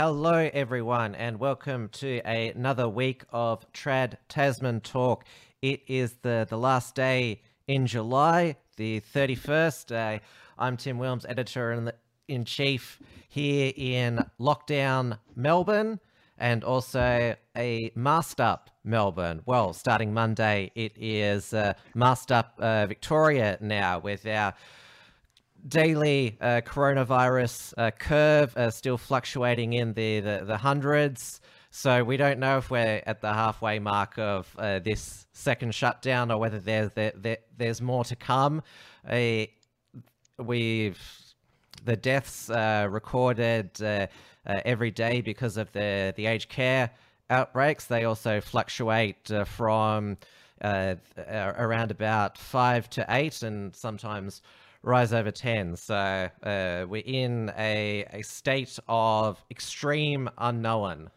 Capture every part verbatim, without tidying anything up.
Hello, everyone, and welcome to a, another week of Trad Tasman Talk. It is the, the last day in July, the thirty-first. Uh, I'm Tim Wilms, editor-in-chief here in lockdown Melbourne, and also a masked up Melbourne. Well, starting Monday, it is uh, masked up uh, Victoria now, with our daily uh, coronavirus uh, curve uh, still fluctuating in the, the, the hundreds. So we don't know if we're at the halfway mark of uh, this second shutdown or whether there's, there, there, there's more to come. Uh, we've the deaths uh, recorded uh, uh, every day because of the, the aged care outbreaks. They also fluctuate uh, from uh, around about five to eight and sometimes rise over ten. So uh, we're in a, a state of extreme unknown.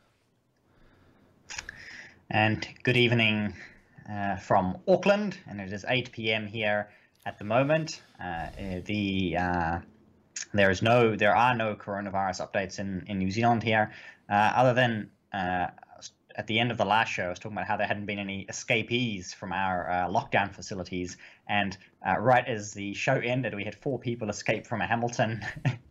And good evening uh, from Auckland, and it is eight p m here at the moment. Uh, the uh, there is no, there are no coronavirus updates in in New Zealand here, uh, other than uh, at the end of the last show, I was talking about how there hadn't been any escapees from our uh, lockdown facilities. And uh, right as the show ended, we had four people escape from a Hamilton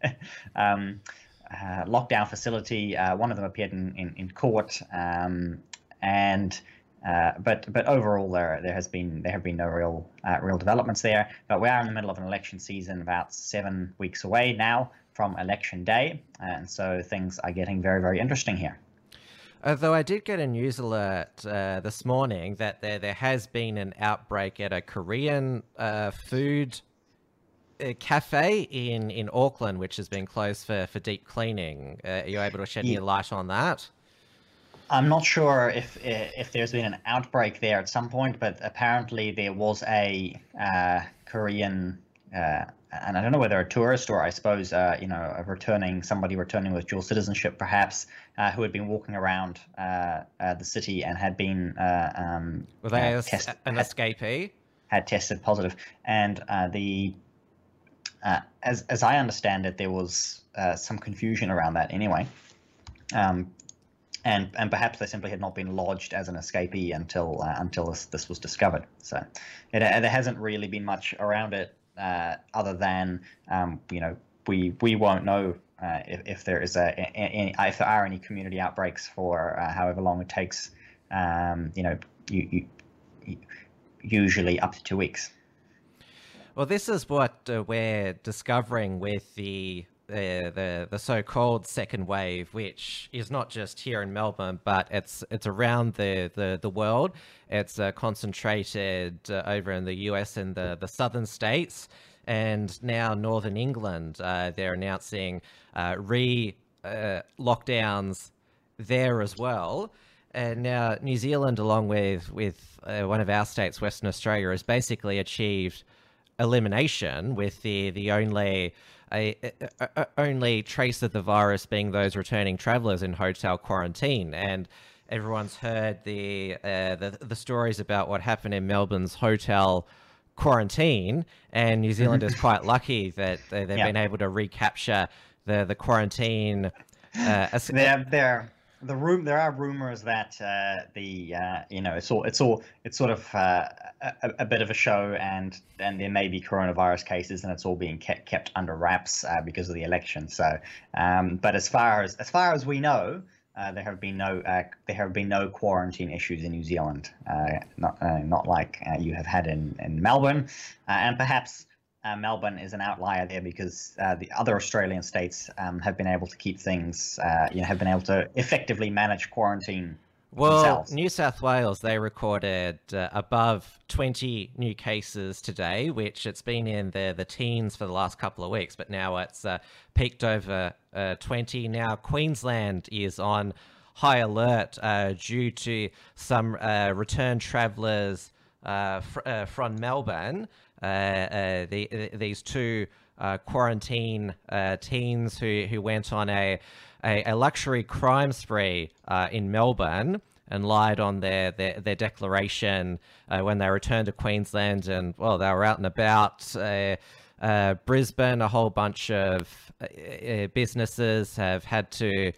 um, uh, lockdown facility. Uh, one of them appeared in, in, in court. Um, and uh, but but overall, there there has been there have been no real uh, real developments there. But we are in the middle of an election season, about seven weeks away now from election day, and so things are getting very very interesting here. Although I did get a news alert uh, this morning that there there has been an outbreak at a Korean uh, food uh, cafe in, in Auckland, which has been closed for, for deep cleaning. Uh, are you able to shed yeah. any light on that? I'm not sure if if there's been an outbreak there at some point, but apparently there was a uh, Korean uh, and I don't know whether a tourist or I suppose, uh, you know, a returning, somebody returning with dual citizenship perhaps, uh, who had been walking around uh, uh, the city and had been uh, um, Were they uh, a, test, an had, escapee? Had tested positive. And uh, the uh, as, as I understand it, there was uh, some confusion around that anyway. Um, and and perhaps they simply had not been lodged as an escapee until uh, until this, this was discovered. So it, uh, there hasn't really been much around it. Uh, other than um, you know, we we won't know uh, if, if there is a, a, any, if there are any community outbreaks for uh, however long it takes. Um, you know, you, you, usually up to two weeks. Well, this is what uh, we're discovering with the uh, the the so-called second wave, which is not just here in Melbourne, but it's it's around the the, the world. It's uh, concentrated uh, over in the U S and the the southern states, and now Northern England. Uh, they're announcing uh, re uh, lockdowns there as well. And now New Zealand, along with with uh, one of our states, Western Australia, has basically achieved elimination, with the the only a, a, a only trace of the virus being those returning travellers in hotel quarantine. And everyone's heard the, uh, the the stories about what happened in Melbourne's hotel quarantine, and New Zealand is quite lucky that they, they've yeah. been able to recapture the the quarantine. Uh, as- they're they're. The room, there are rumors that uh, the uh, you know it's all it's all it's sort of uh, a, a bit of a show, and and there may be coronavirus cases, and it's all being kept kept under wraps uh, because of the election. So, um, but as far as as far as we know, uh, there have been no uh, there have been no quarantine issues in New Zealand, uh, not uh, not like uh, you have had in in Melbourne, uh, and perhaps. Uh, Melbourne is an outlier there because uh, the other Australian states um, have been able to keep things, uh, you know, have been able to effectively manage quarantine well, themselves. New South Wales, they recorded uh, above twenty new cases today, which it's been in the, the teens for the last couple of weeks, but now it's uh, peaked over uh, twenty. Now Queensland is on high alert uh, due to some uh, return travellers uh, fr- uh, from Melbourne. Uh, uh, the, the, these two uh, quarantine uh, teens who, who went on a, a, a luxury crime spree uh, in Melbourne and lied on their, their, their declaration uh, when they returned to Queensland. And, well, they were out and about. Uh, uh, Brisbane, a whole bunch of uh, businesses have had to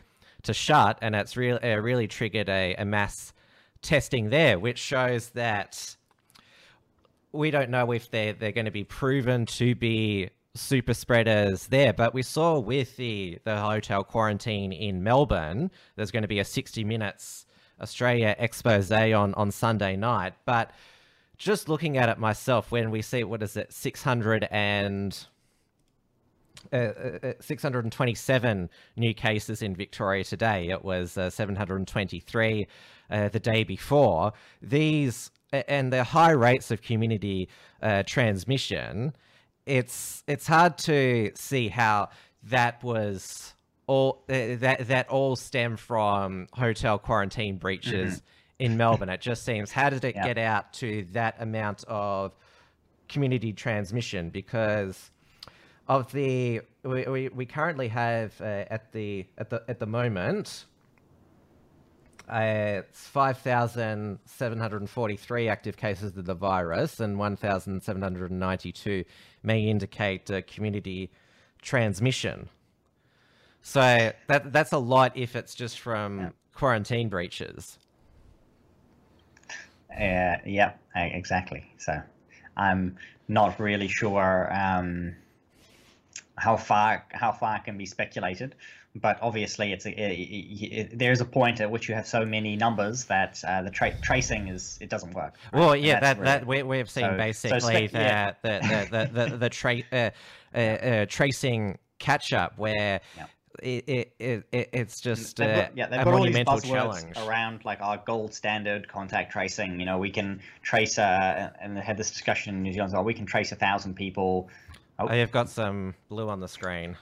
to shut, and it's really uh, really triggered a, a mass testing there, which shows that we don't know if they're they're going to be proven to be super spreaders there. But we saw with the the hotel quarantine in Melbourne, there's going to be a sixty minutes Australia expose on on Sunday night. But just looking at it myself, when we see, what is it, six hundred and uh, uh, six hundred twenty-seven new cases in Victoria today. It was uh, seven hundred twenty-three uh, the day before. These and the high rates of community uh, transmission. It's it's hard to see how that was all uh, that that all stemmed from hotel quarantine breaches. Mm-hmm. In Melbourne. It just seems, how did it yep. get out to that amount of community transmission? Because of the we, we, we currently have uh, at the at the at the moment uh, it's five thousand seven hundred forty-three active cases of the virus, and one thousand seven hundred ninety-two may indicate uh, community transmission. So that that's a lot if it's just from yep. quarantine breaches. Uh, yeah, exactly. So I'm not really sure um, how far how far can be speculated, but obviously it's a, it, it, there's a point at which you have so many numbers that uh, the tra tracing is it doesn't work. Right? Well, yeah, that really, that we we've seen so, basically so that yeah. the the the the, the tra uh, uh, uh, tracing catch up where. Yeah. It, it, it it's just they've got, uh, yeah, they've a got monumental all these buzzwords challenge around like our gold standard contact tracing. You know, we can trace uh, and they had this discussion in New Zealand. Oh, we can trace a thousand people. Oh, you've got some blue on the screen.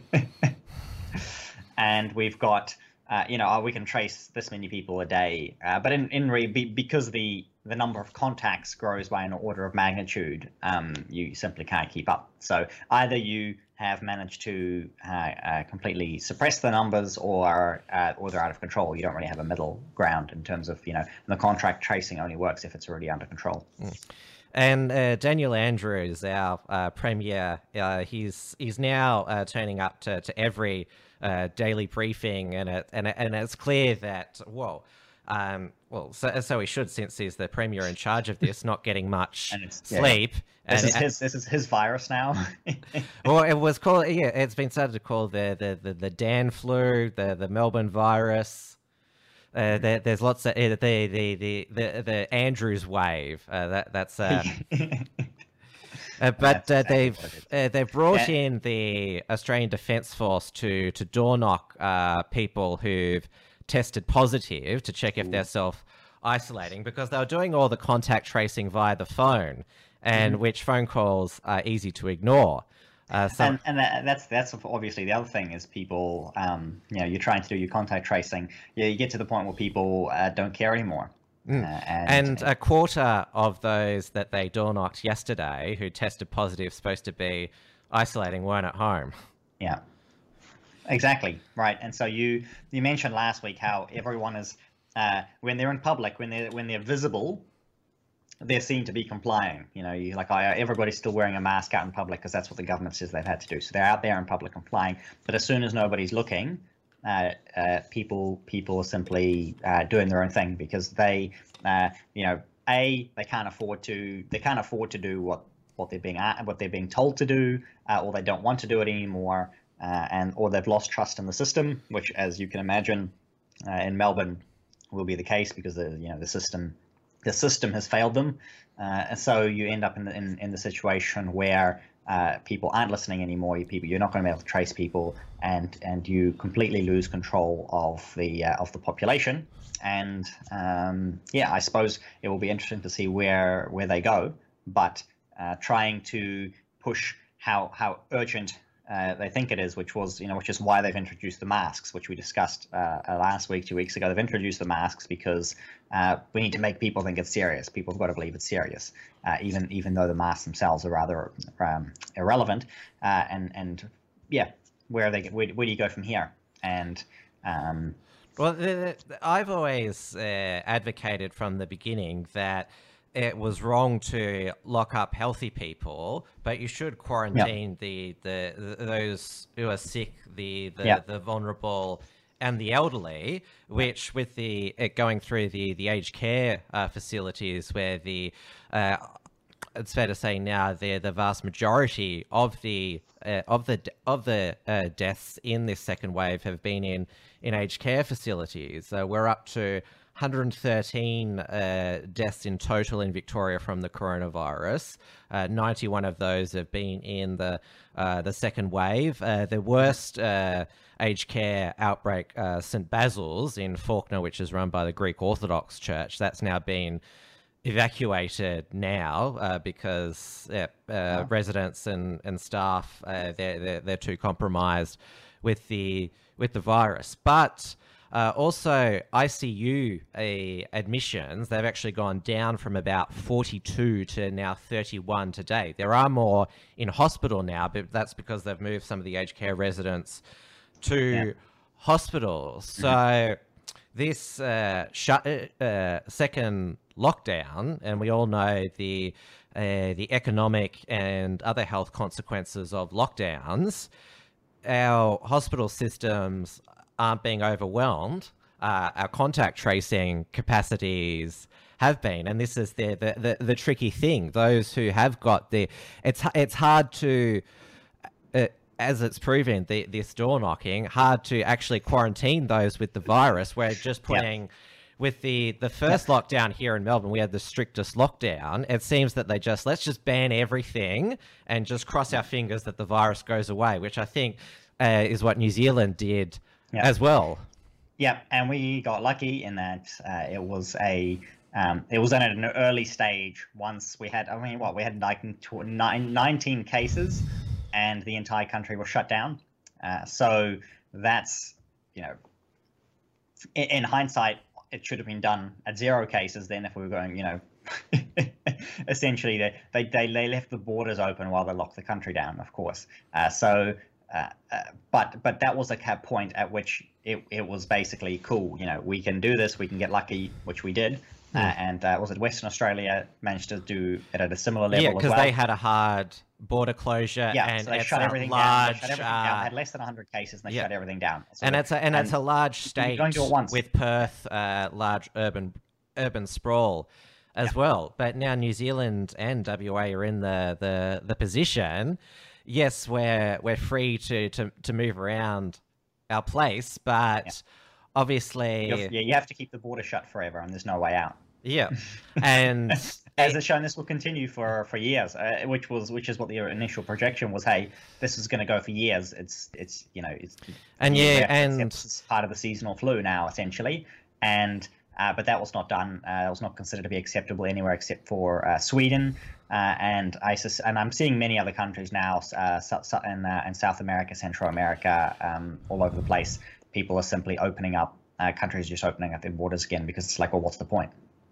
And we've got uh, you know, oh, we can trace this many people a day. Uh, but in in re be, because the the number of contacts grows by an order of magnitude, um, you simply can't keep up. So either you have managed to uh, uh, completely suppress the numbers, or uh, or they're out of control. You don't really have a middle ground in terms of, you know, the contract tracing only works if it's already under control. Mm. And uh, Daniel Andrews, our uh, premier, uh, he's he's now uh, turning up to, to every uh, daily briefing, and it, and it, and it's clear that whoa. Um, well, so, so he should, since he's the premier in charge of this, not getting much sleep. Yeah. This and is his. This is his virus now. Well, it was called. Yeah, it's been started to call the the the, the Dan flu, the the Melbourne virus. Uh, there, there's lots of uh, the the the the the Andrews wave. Uh, that that's. Uh, uh, but uh, they've uh, they've brought yeah. in the Australian Defence Force to to door knock uh, people who've tested positive to check if Ooh. they're self-isolating, because they were doing all the contact tracing via the phone, and mm-hmm. which phone calls are easy to ignore. Uh, so and and that, that's that's obviously the other thing is people, um, you know, you're trying to do your contact tracing. Yeah, you get to the point where people uh, don't care anymore. Mm. Uh, and, and a quarter of those that they door knocked yesterday who tested positive, supposed to be isolating, weren't at home. Yeah. Exactly, right. And so you you mentioned last week how everyone is uh, when they're in public, when they're when they're visible, they're seen to be complying. You know, you, like I, everybody's still wearing a mask out in public because that's what the government says they've had to do. So they're out there in public complying. But as soon as nobody's looking, uh, uh, people people are simply uh, doing their own thing because they, uh, you know, a they can't afford to they can't afford to do what what they're being what they're being told to do, uh, or they don't want to do it anymore. Uh, and or they've lost trust in the system, which, as you can imagine, uh, in Melbourne will be the case because the you know the system the system has failed them, uh, and so you end up in the in, in the situation where uh, people aren't listening anymore. You people you're not going to be able to trace people, and and you completely lose control of the uh, of the population. And um, yeah, I suppose it will be interesting to see where where they go, but uh, trying to push how how urgent. Uh, they think it is, which was, you know, which is why they've introduced the masks, which we discussed uh, last week, two weeks ago. They've introduced the masks because uh, we need to make people think it's serious. People have got to believe it's serious, uh, even even though the masks themselves are rather um, irrelevant. Uh, and and yeah, where are they? Where, where do you go from here? And um, well, the, the, I've always uh, advocated from the beginning that it was wrong to lock up healthy people, but you should quarantine yep. the, the the those who are sick, the the, yep. the vulnerable and the elderly, which with the it going through the the aged care uh, facilities where the uh, it's fair to say now they're the vast majority of the uh, of the of the uh, deaths in this second wave have been in in aged care facilities. Uh, we're up to one hundred thirteen uh, deaths in total in Victoria from the coronavirus. Uh, ninety-one of those have been in the uh, the second wave. Uh, the worst uh, aged care outbreak, uh, St Basil's in Fawkner, which is run by the Greek Orthodox Church, that's now been evacuated now uh, because yeah, uh, oh. residents and and staff uh, they're, they're they're too compromised with the with the virus. But uh, also I C U uh, admissions, they've actually gone down from about forty-two to now thirty-one today. There are more in hospital now, but that's because they've moved some of the aged care residents to yeah. hospitals. So mm-hmm. this uh, shut, uh, second lockdown, and we all know the uh, the economic and other health consequences of lockdowns, our hospital systems aren't being overwhelmed. Uh, our contact tracing capacities have been, and this is the, the the the tricky thing. Those who have got the, it's it's hard to. Uh, as it's proven, the, this door knocking, hard to actually quarantine those with the virus. We're just putting, yep. with the, the first yep. lockdown here in Melbourne, we had the strictest lockdown. It seems that they just, let's just ban everything and just cross our fingers that the virus goes away, which I think uh, is what New Zealand did yep. as well. Yeah, and we got lucky in that uh, it was a, um, it was at an early stage once we had, I mean, what, we had like nineteen cases, and the entire country was shut down. Uh, so that's, you know, in, in hindsight, it should have been done at zero cases then if we were going, you know, essentially they, they, they, they left the borders open while they locked the country down, of course. Uh, so, uh, uh, but but that was a cap point at which it, it was basically cool. You know, we can do this, we can get lucky, which we did. Uh, and uh, was it Western Australia managed to do it at a similar level? Yeah, because well. they had a hard border closure. Yeah, and so they it's shut a everything large, down. They shut everything uh, down. They had less than one hundred cases, and they yeah. shut everything down. So and it's a and, and it's a large state don't do it once. with Perth, uh, large urban urban sprawl as yeah. well. But now New Zealand and W A are in the the the position. Yes, we're we're free to to to move around our place, but yeah. obviously, You're, yeah, you have to keep the border shut forever, and there's no way out. Yeah, and as it's shown, this will continue for for years, uh, which was which is what the initial projection was. Hey, this is going to go for years. It's it's you know it's and yeah, and it's part of the seasonal flu now essentially, and uh, but that was not done. Uh, it was not considered to be acceptable anywhere except for uh, Sweden uh, and ISIS. And I'm seeing many other countries now uh, in uh, in South America, Central America, um, all over the place. People are simply opening up. Uh, countries just opening up their borders again because it's like, well, what's the point?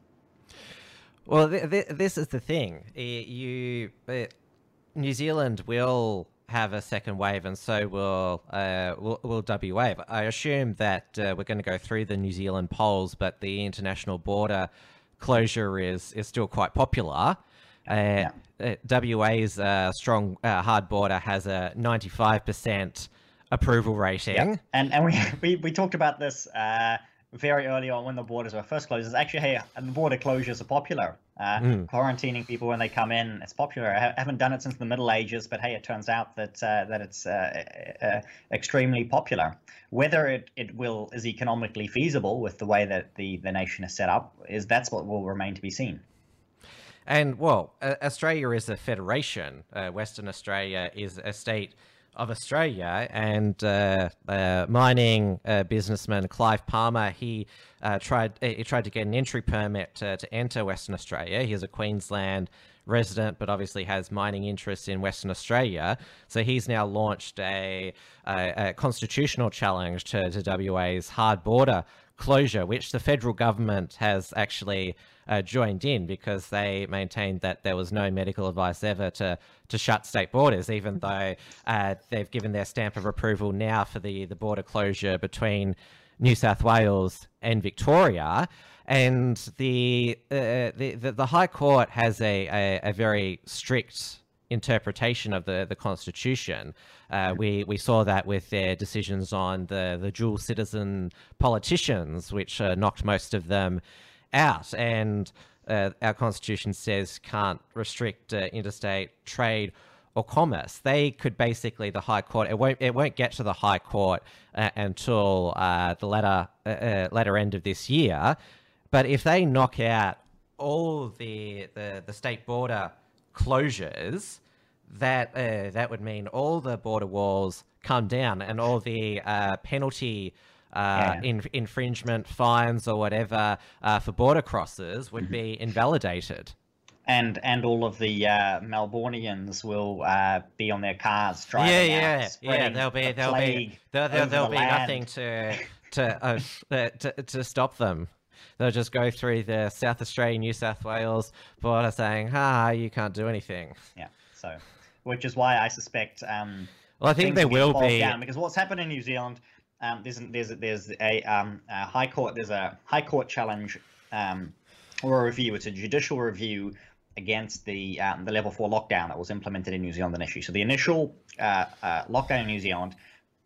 Well, th th this is the thing. You, uh, New Zealand will have a second wave, and so will uh, will, will W A. I assume that uh, we're going to go through the New Zealand polls, but the international border closure is is still quite popular. Uh, yeah. uh, W A's uh, strong uh, hard border has a ninety-five percent approval rating. Yep. And and we, we we talked about this. Uh, very early on when the borders were first closed. Is actually, hey, the border closures are popular. Uh, mm. Quarantining people when they come in, it's popular. I haven't done it since the Middle Ages, but hey, it turns out that uh, that it's uh, uh, extremely popular. Whether it, it will is economically feasible with the way that the, the nation is set up, is that's what will remain to be seen. And, well, uh, Australia is a federation. Uh, Western Australia is a state of Australia, and uh, uh, mining uh, businessman Clive Palmer, he uh, tried he tried to get an entry permit to, to enter Western Australia. He's a Queensland resident, but obviously has mining interests in Western Australia. So he's now launched a, a, a constitutional challenge to, to W A's hard border closure, which the federal government has actually uh, joined in, because they maintained that there was no medical advice ever to to shut state borders, even though uh, they've given their stamp of approval now for the the border closure between New South Wales and Victoria. And the uh, the, the the High Court has a, a a very strict interpretation of the, the Constitution. Uh, we, we saw that with their decisions on the, the dual citizen politicians, which uh, knocked most of them out. And uh, our Constitution says can't restrict uh, interstate trade or commerce. They could basically, the High Court, it won't it won't get to the High Court uh, until uh, the latter uh, uh, latter end of this year. But if they knock out all the the, the state border closures, that uh, that would mean all the border walls come down and all the uh, penalty uh, yeah. in, infringement fines or whatever uh, for border crosses would mm-hmm. be invalidated. And and all of the uh, Melbourneians will uh, be on their cars driving yeah, out, yeah, yeah. There'll be the there'll be there'll, there'll, there'll the be land. nothing to to, uh, to to stop them. They'll just go through the South Australia, New South Wales border, saying, "Ha, you can't do anything." Yeah. So, which is why I suspect. Um, well, I think there will be down, because what's happened in New Zealand. Um, there's there's there's a, um, a high court. There's a high court challenge um, or a review. It's a judicial review against the um, the level four lockdown that was implemented in New Zealand initially. So the initial uh, uh, lockdown in New Zealand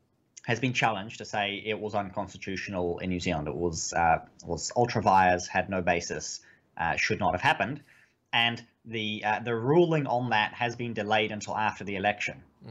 has been challenged to say it was unconstitutional in New Zealand. It was uh, was ultra vires, had no basis, uh, should not have happened, and the uh, the ruling on that has been delayed until after the election. Mm.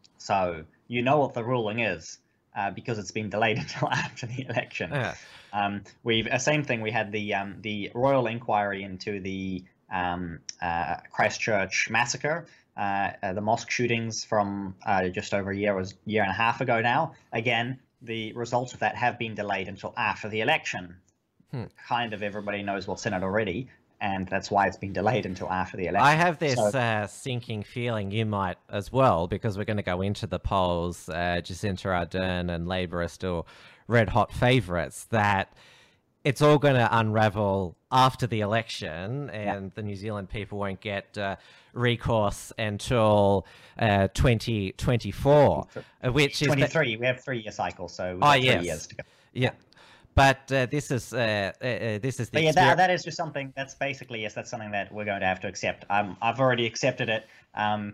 So you know what the ruling is uh, because it's been delayed until after the election. Yeah. Um, we've uh, same thing. We had the um, the royal inquiry into the Um, uh, Christchurch massacre, uh, uh, the mosque shootings from uh, just over a year, was year and a half ago now. Again, the results of that have been delayed until after the election. Hmm. Kind of everybody knows what's in it already, and that's why it's been delayed until after the election. I have this so, uh, sinking feeling you might as well, because we're going to go into the polls. Uh, Jacinda Ardern and Labor are still red hot favourites, that it's all going to unravel after the election, and yeah. the New Zealand people won't get uh, recourse until uh, twenty twenty-four, which is twenty-three. We have three-year cycles, so we've oh, got yes. three years to go. Yeah, but uh, this is uh, uh, this is the but yeah, that, that is just something. That's basically yes, that's something that we're going to have to accept. Um, I've already accepted it. Um,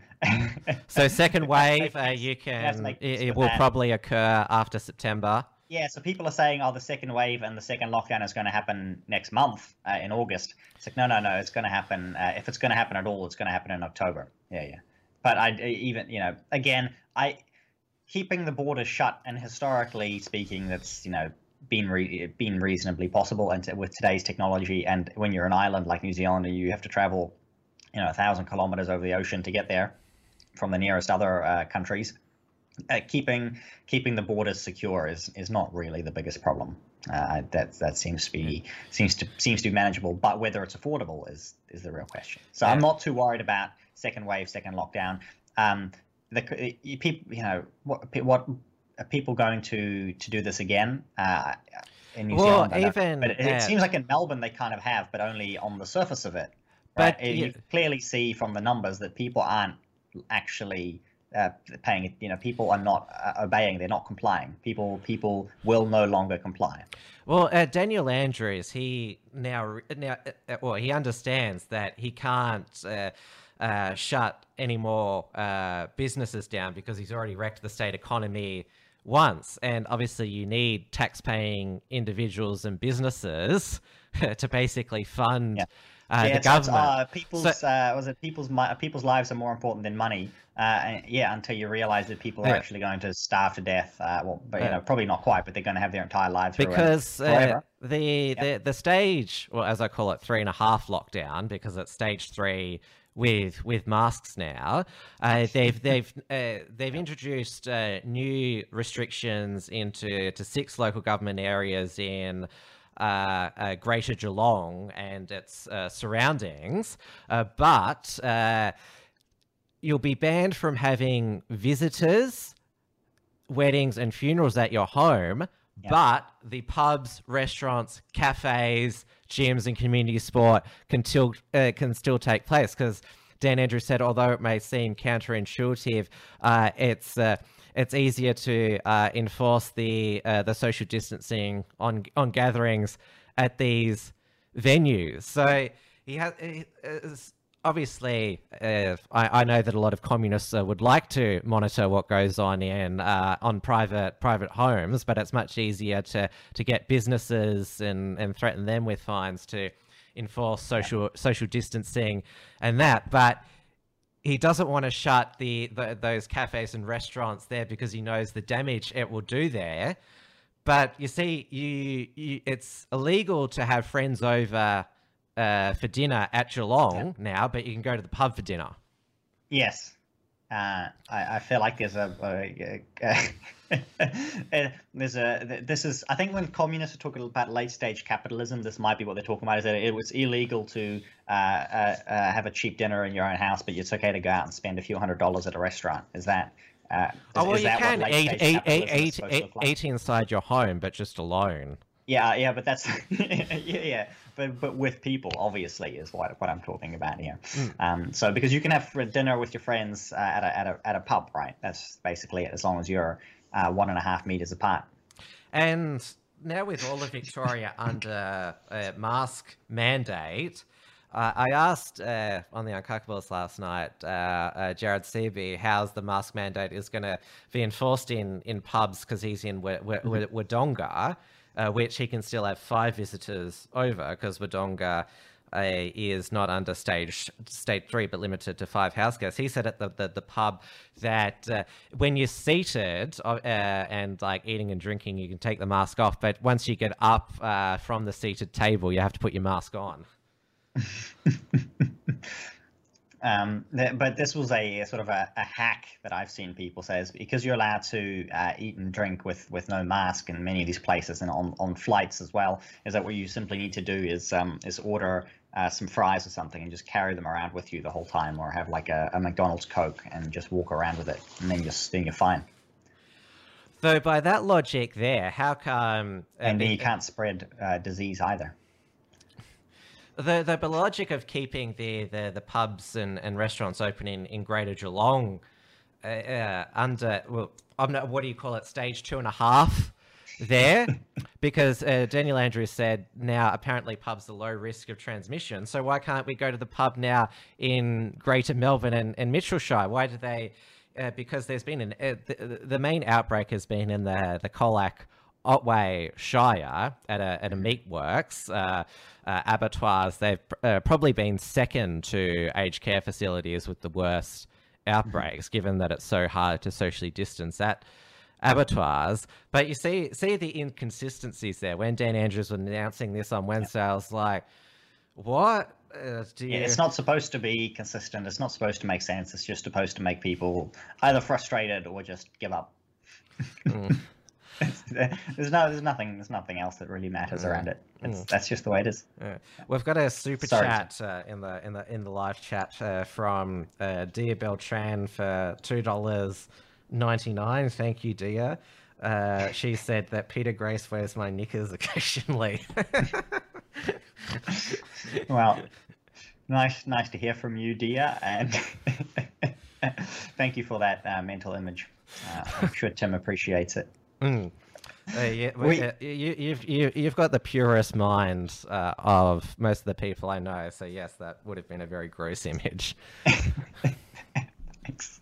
so second wave, uh, you can it, it will that. probably occur after September. Yeah, so people are saying, oh, the second wave and the second lockdown is going to happen next month uh, in August. It's like, no, no, no, it's going to happen. Uh, if it's going to happen at all, it's going to happen in October. Yeah, yeah. But I even, you know, again, I keeping the borders shut, and historically speaking, that's, you know, been re- been reasonably possible. And with today's technology, and when you're an island like New Zealand, you have to travel, you know, a thousand kilometers over the ocean to get there from the nearest other uh, countries. Uh, keeping keeping the borders secure is is not really the biggest problem. Uh, that that seems to be seems to seems to be manageable. But whether it's affordable is is the real question. So yeah. I'm not too worried about second wave, second lockdown. Um, the people, you know, what what are people going to to do this again uh, in New well, Zealand? Even but it, uh, it seems like in Melbourne they kind of have, but only on the surface of it. Right? But you, you clearly see from the numbers that people aren't actually. Uh, paying it, you know, people are not uh, obeying. They're not complying. People, people will no longer comply. Well, uh, Daniel Andrews, he now, now, uh, well, he understands that he can't uh, uh, shut any more uh, businesses down because he's already wrecked the state economy once, and obviously you need tax-paying individuals and businesses to basically fund. Yeah. Uh, yeah, the government. Uh, people's so, uh, was it people's people's lives are more important than money. Uh, and, yeah, until you realize that people are yeah. actually going to starve to death. Uh, well, but you yeah. know, probably not quite, but they're going to have their entire lives because uh, the yep. the the stage, well, as I call it, three and a half lockdown, because it's stage three with with masks now. Uh, they've they've uh, they've introduced uh, new restrictions into to six local government areas in. Uh, uh, Greater Geelong and its uh, surroundings, uh, but uh, you'll be banned from having visitors, weddings and funerals at your home, yep. but the pubs, restaurants, cafes, gyms and community sport can still, uh, can still take place, because Dan Andrews said, although it may seem counterintuitive, uh, it's... Uh, It's easier to uh, enforce the uh, the social distancing on on gatherings at these venues. So he has, he is, obviously, uh, I, I know that a lot of communists uh, would like to monitor what goes on in uh, on private private homes, but it's much easier to to get businesses and and threaten them with fines to enforce social social distancing and that. But he doesn't want to shut the, the those cafes and restaurants there because he knows the damage it will do there. But you see, you, you it's illegal to have friends over uh, for dinner at Geelong now, but you can go to the pub for dinner. Yes. Uh, I, I feel like there's a, a, a there's a this is I think when communists are talking about late stage capitalism, this might be what they're talking about. Is that it was illegal to uh, uh, uh, have a cheap dinner in your own house, but it's okay to go out and spend a few hundred dollars at a restaurant. Is that? Uh, is, oh well, is you that can eat eat eat eat, eat, like? eat inside your home, but just alone. Yeah, yeah, but that's yeah, yeah, but but with people, obviously, is what what I'm talking about here. Mm. Um, so because you can have dinner with your friends uh, at a at a at a pub, right? That's basically it, as long as you're uh, one and a half meters apart. And now with all of Victoria under a mask mandate, uh, I asked uh, on the Uncockables last night, uh, uh, Jared Seaby, how's the mask mandate is going to be enforced in in pubs because he's in w- w- w- Wodonga. Uh, which he can still have five visitors over because Wodonga uh, is not under stage state three, but limited to five house guests. He said at the, the, the pub that uh, when you're seated uh, and like eating and drinking, you can take the mask off. But once you get up uh, from the seated table, you have to put your mask on. Um, th- but this was a, a sort of a, a hack that I've seen people say is because you're allowed to uh, eat and drink with, with no mask in many of these places and on, on flights as well, is that what you simply need to do is um, is order uh, some fries or something and just carry them around with you the whole time, or have like a, a McDonald's Coke and just walk around with it, and then you're, then you're fine. So by that logic there, how come... Uh, and then you can't spread uh, disease either. The the logic of keeping the, the, the pubs and, and restaurants open in, in Greater Geelong uh, uh, under, well, I'm not, what do you call it, stage two and a half there? Because uh, Daniel Andrews said now apparently pubs are low risk of transmission. So why can't we go to the pub now in Greater Melbourne and, and Mitchellshire? Why do they, uh, because there's been, an uh, the, the main outbreak has been in the, the Colac Otway Shire at a at a meatworks, uh, uh, abattoirs. They've uh, probably been second to aged care facilities with the worst outbreaks, mm-hmm. given that it's so hard to socially distance at abattoirs. But you see see the inconsistencies there. When Dan Andrews was announcing this on Wednesday, I was like, what? Uh, do you... yeah, it's not supposed to be consistent. It's not supposed to make sense. It's just supposed to make people either frustrated or just give up. Mm. there's no, there's nothing, there's nothing else that really matters mm. around it. It's, mm. That's just the way it is. Yeah. We've got a super Sorry. chat uh, in the in the in the live chat uh, from uh, Dia Beltran for two dollars ninety nine. Thank you, Dia. Uh, she said that Peter Grace wears my knickers occasionally. Well, nice, nice to hear from you, Dia, and thank you for that uh, mental image. Uh, I'm sure Tim appreciates it. Mm. Uh, yeah, we, uh, you, you've you, you've got the purest mind uh, of most of the people I know, so yes, that would have been a very gross image. Thanks.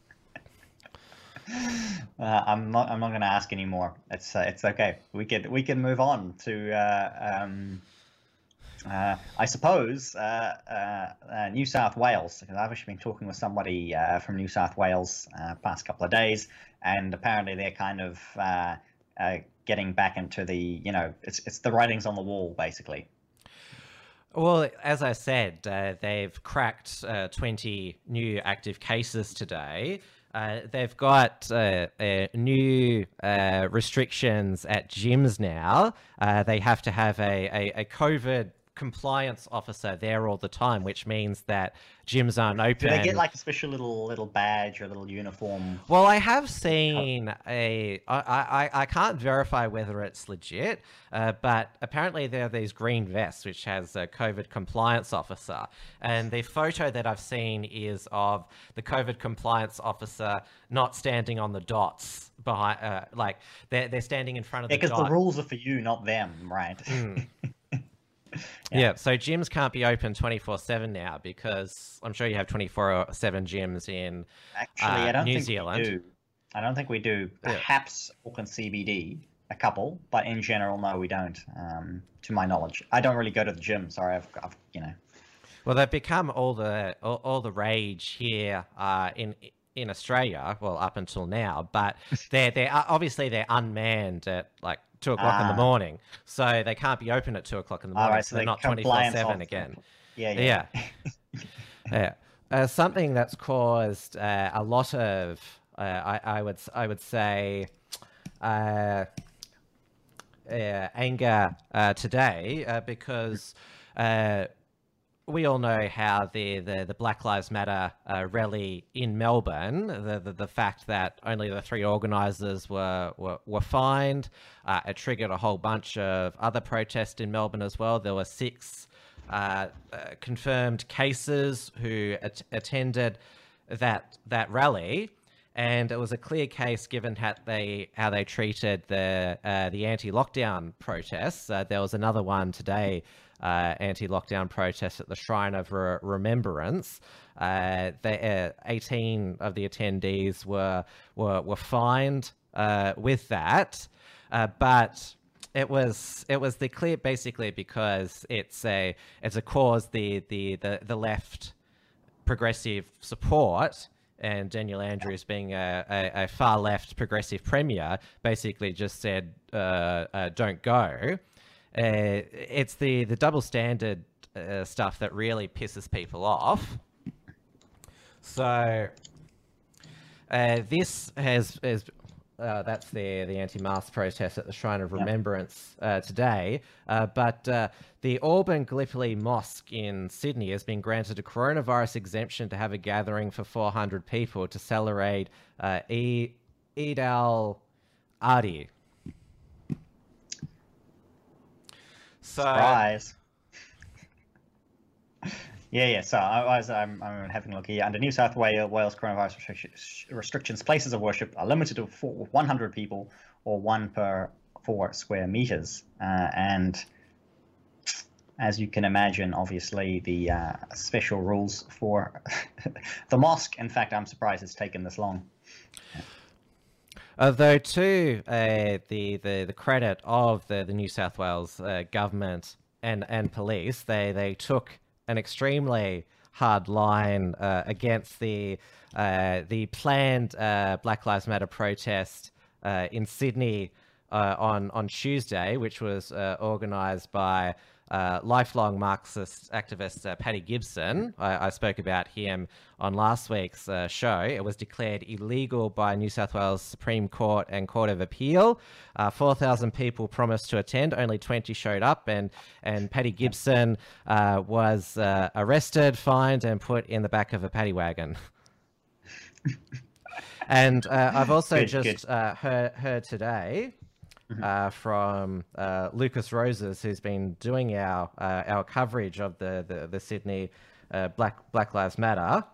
Uh, I'm not. I'm not going to ask anymore. It's uh, it's okay. We could we can move on to. Uh, um, uh, I suppose uh, uh, uh, New South Wales, because I've actually been talking with somebody uh, from New South Wales uh, past couple of days, and apparently they're kind of uh, uh, getting back into the, you know, it's it's the writings on the wall, basically. Well, as I said, uh, they've cracked uh, twenty new active cases today. Uh, they've got uh, uh, new uh, restrictions at gyms now. Uh, they have to have a, a, a COVID compliance officer there all the time, which means that gyms aren't open. Do they get like a special little little badge or little uniform? Well, I have seen a. I I I can't verify whether it's legit, uh, but apparently there are these green vests which has a COVID compliance officer, and the photo that I've seen is of the COVID compliance officer not standing on the dots behind, uh, like they're they're standing in front of yeah, the. Yeah, because the rules are for you, not them, right? Mm. Yeah. yeah, so gyms can't be open twenty-four seven now because I'm sure you have twenty-four seven gyms in Actually, uh, I don't New think Zealand. we do. I don't think we do. Perhaps yeah. Auckland C B D, a couple, but in general, no, we don't. Um, to my knowledge, I don't really go to the gym. Sorry, I've, I've you know. Well, they've become all the all, all the rage here uh, in in Australia. Well, up until now, but they're they're obviously they're unmanned at like two o'clock ah. in the morning, so they can't be open at two o'clock in the morning. Right, so, so they're not twenty-four seven again. Yeah, yeah. Yeah. yeah. Uh, something that's caused uh, a lot of uh, I, I would I would say uh, uh, anger uh, today uh, because. Uh, We all know how the, the, the Black Lives Matter uh, rally in Melbourne, the, the the fact that only the three organisers were, were, were fined, uh, it triggered a whole bunch of other protests in Melbourne as well. There were six uh, uh, confirmed cases who at attended that that rally, and it was a clear case given how they how they treated the uh, the anti-lockdown protests. Uh, there was another one today. Uh, anti-lockdown protest at the Shrine of Re Remembrance. Uh, the, uh, eighteen of the attendees were were, were fined uh, with that, uh, but it was it was the clear basically because it's a it's a cause the the the, the left progressive support. And Daniel Andrews, being a, a, a far left progressive premier, basically just said, uh, uh, "Don't go." Uh, it's the, the double standard uh, stuff that really pisses people off. So uh, this has, has uh, that's the, the anti-mask protest at the Shrine of Remembrance uh, today. Uh, but uh, the Auburn Gallipoli Mosque in Sydney has been granted a coronavirus exemption to have a gathering for four hundred people to celebrate uh, Eid, Eid al-Adha. So, Surprise. yeah, yeah. So I was, I'm, I'm having a look here. Under New South Wales, Wales coronavirus restrictions, restrictions, places of worship are limited to four, one hundred people or one per four square meters. Uh, and as you can imagine, obviously the uh, special rules for the mosque. In fact, I'm surprised it's taken this long. Although, to uh, the, the the credit of the, the New South Wales uh, government and and police, they they took an extremely hard line uh, against the uh, the planned uh, Black Lives Matter protest uh, in Sydney uh, on on Tuesday, which was uh, organised by uh, lifelong Marxist activist uh, Paddy Gibson. I, I spoke about him on last week's uh, show. It was declared illegal by New South Wales Supreme Court and Court of Appeal. Uh, four thousand people promised to attend. Only twenty showed up, and, and Paddy Gibson uh, was uh, arrested, fined, and put in the back of a paddy wagon. And uh, I've also good, just good. Uh, heard, heard today uh, from uh, Lucas Roses, who's been doing our uh, our coverage of the, the, the Sydney uh, Black, Black Lives Matter,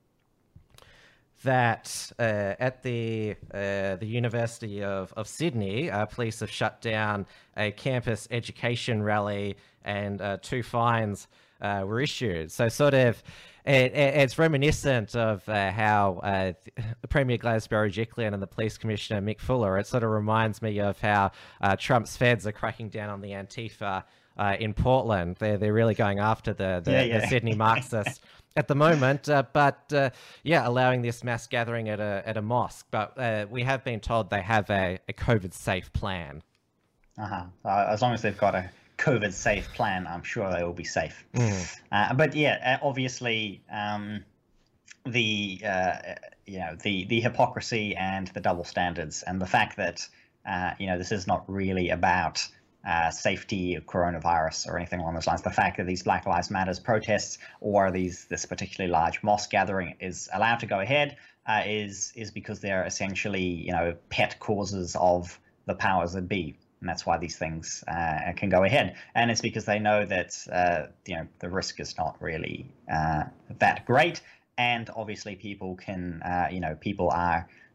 that uh, at the uh, the University of, of Sydney, uh, police have shut down a campus education rally, and uh, two fines uh, were issued. So sort of, it, it, it's reminiscent of uh, how uh, the Premier Gladys Berejiklian and the Police Commissioner Mick Fuller, it sort of reminds me of how uh, Trump's feds are cracking down on the Antifa uh, in Portland. They're, they're really going after the, the, yeah, yeah. the Sydney Marxists at the moment, uh, but uh, yeah, allowing this mass gathering at a at a mosque. But uh, we have been told they have a, a COVID-safe plan. Uh-huh. Uh, as long as they've got a COVID-safe plan, I'm sure they will be safe. Mm. Uh, but yeah, obviously, um, the uh, you know the the hypocrisy and the double standards, and the fact that uh, you know this is not really about Uh, safety of coronavirus or anything along those lines. The fact that these Black Lives Matters protests or these this particularly large mosque gathering is allowed to go ahead uh, is is because they're essentially you know pet causes of the powers that be, and that's why these things uh, can go ahead. And it's because they know that uh, you know the risk is not really uh, that great, and obviously people can uh, you know people are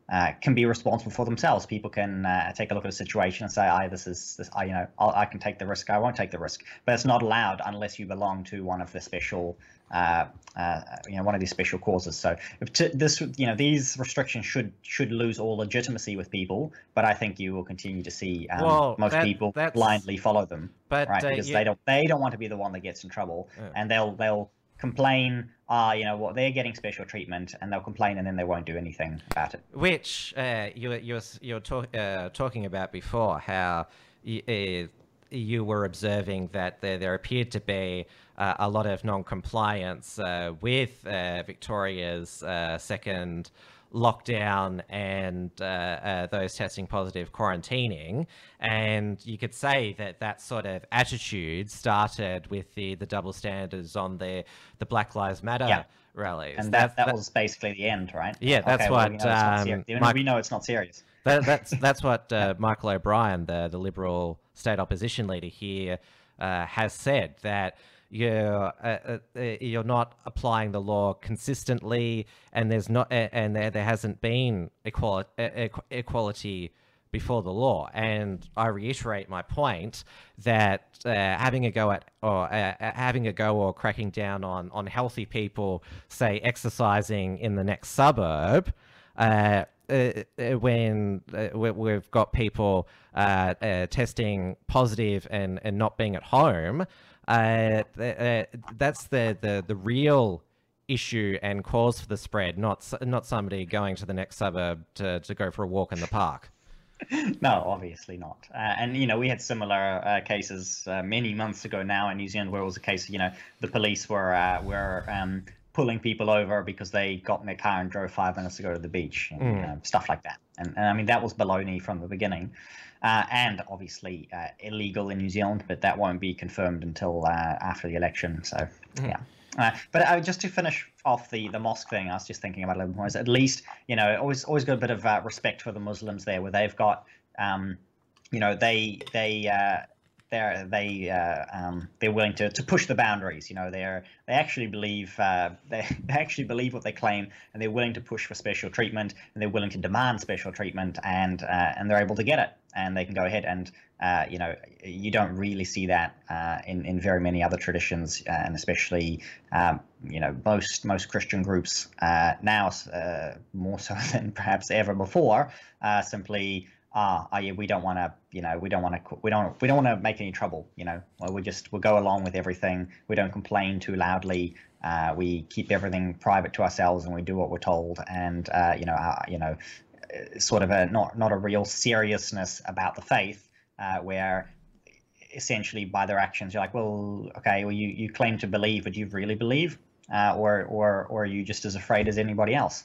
uh, can be responsible for themselves. People can uh, take a look at a situation and say, "I, this is this. I, you know, I'll, I can take the risk. I won't take the risk." But it's not allowed unless you belong to one of the special, uh, uh, you know, one of these special causes. So if to, this, you know, these restrictions should should lose all legitimacy with people. But I think you will continue to see um, Well, most that, people that's... blindly follow them, but, right? Uh, because you... they don't they don't want to be the one that gets in trouble, uh, and they'll they'll. complain, uh, you know, what they're getting special treatment, and they'll complain, and then they won't do anything about it. Which uh, you you're you're talk, uh, talking about before, how you, uh, you were observing that there there appeared to be uh, a lot of non-compliance uh, with uh, Victoria's uh, second lockdown and uh, uh, those testing positive quarantining, and you could say that that sort of attitude started with the the double standards on the the Black Lives Matter yeah. rallies, and that that, that was basically the end, right? Yeah, that's okay, what well, we, know um, ser- Mike, we know it's not serious. that, that's that's what uh, Michael O'Brien, the the Liberal state opposition leader here, uh, has said, that you're uh, uh, you're not applying the law consistently, and there's not uh, and there there hasn't been equality uh, equality before the law. And I reiterate my point that uh, having a go at or uh, having a go or cracking down on on healthy people, say exercising in the next suburb, uh, uh, when uh, we've got people uh, uh, testing positive and and not being at home. Uh, uh, that's the, the, the real issue and cause for the spread, not not somebody going to the next suburb to, to go for a walk in the park. No, obviously not. Uh, and, you know, we had similar uh, cases uh, many months ago now in New Zealand, where it was a case, you know, the police were uh, were um, pulling people over because they got in their car and drove five minutes to go to the beach, and Mm. you know, stuff like that. And, and I mean, that was baloney from the beginning. Uh, and obviously uh, illegal in New Zealand, but that won't be confirmed until uh, after the election. So, Mm. yeah. Uh, but uh, just to finish off the, the mosque thing, I was just thinking about it a little more. Is at least, you know, always always got a bit of uh, respect for the Muslims there, where they've got, um, you know, they they uh, they're they uh, um, they're willing to, to push the boundaries. You know, they're they actually believe uh, they they actually believe what they claim, and they're willing to push for special treatment, and they're willing to demand special treatment, and uh, and they're able to get it, and they can go ahead and. Uh, you know, you don't really see that uh, in in very many other traditions, uh, and especially, um, you know, most most Christian groups uh, now, uh, more so than perhaps ever before, uh, simply, ah, oh, yeah, we don't want to, you know, we don't want to, we don't, we don't want to make any trouble, you know, well, we just we'll go along with everything. We don't complain too loudly. Uh, we keep everything private to ourselves, and we do what we're told, and uh, you know, uh, you know, sort of a not not a real seriousness about the faith. Uh, where essentially by their actions you're like, well, okay, well you, you claim to believe, but do you really believe, uh, or or or are you just as afraid as anybody else?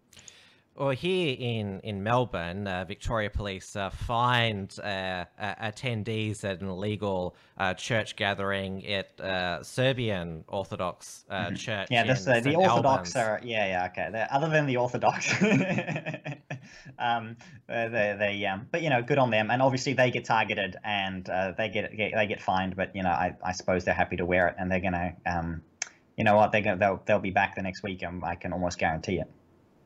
Well, here in, in Melbourne, uh, Victoria Police uh, fined uh, uh, attendees at an illegal uh, church gathering at uh, Serbian Orthodox uh, Mm-hmm. church. Yeah, this, uh, the Saint Orthodox Albans. are, yeah, yeah, okay. They're, other than the Orthodox, um, uh, they, they, um, but you know, good on them. And obviously they get targeted, and uh, they get, get they get fined. But you know, I, I suppose they're happy to wear it, and they're gonna, um, you know what, they're gonna they'll they'll be back the next week, and I can almost guarantee it.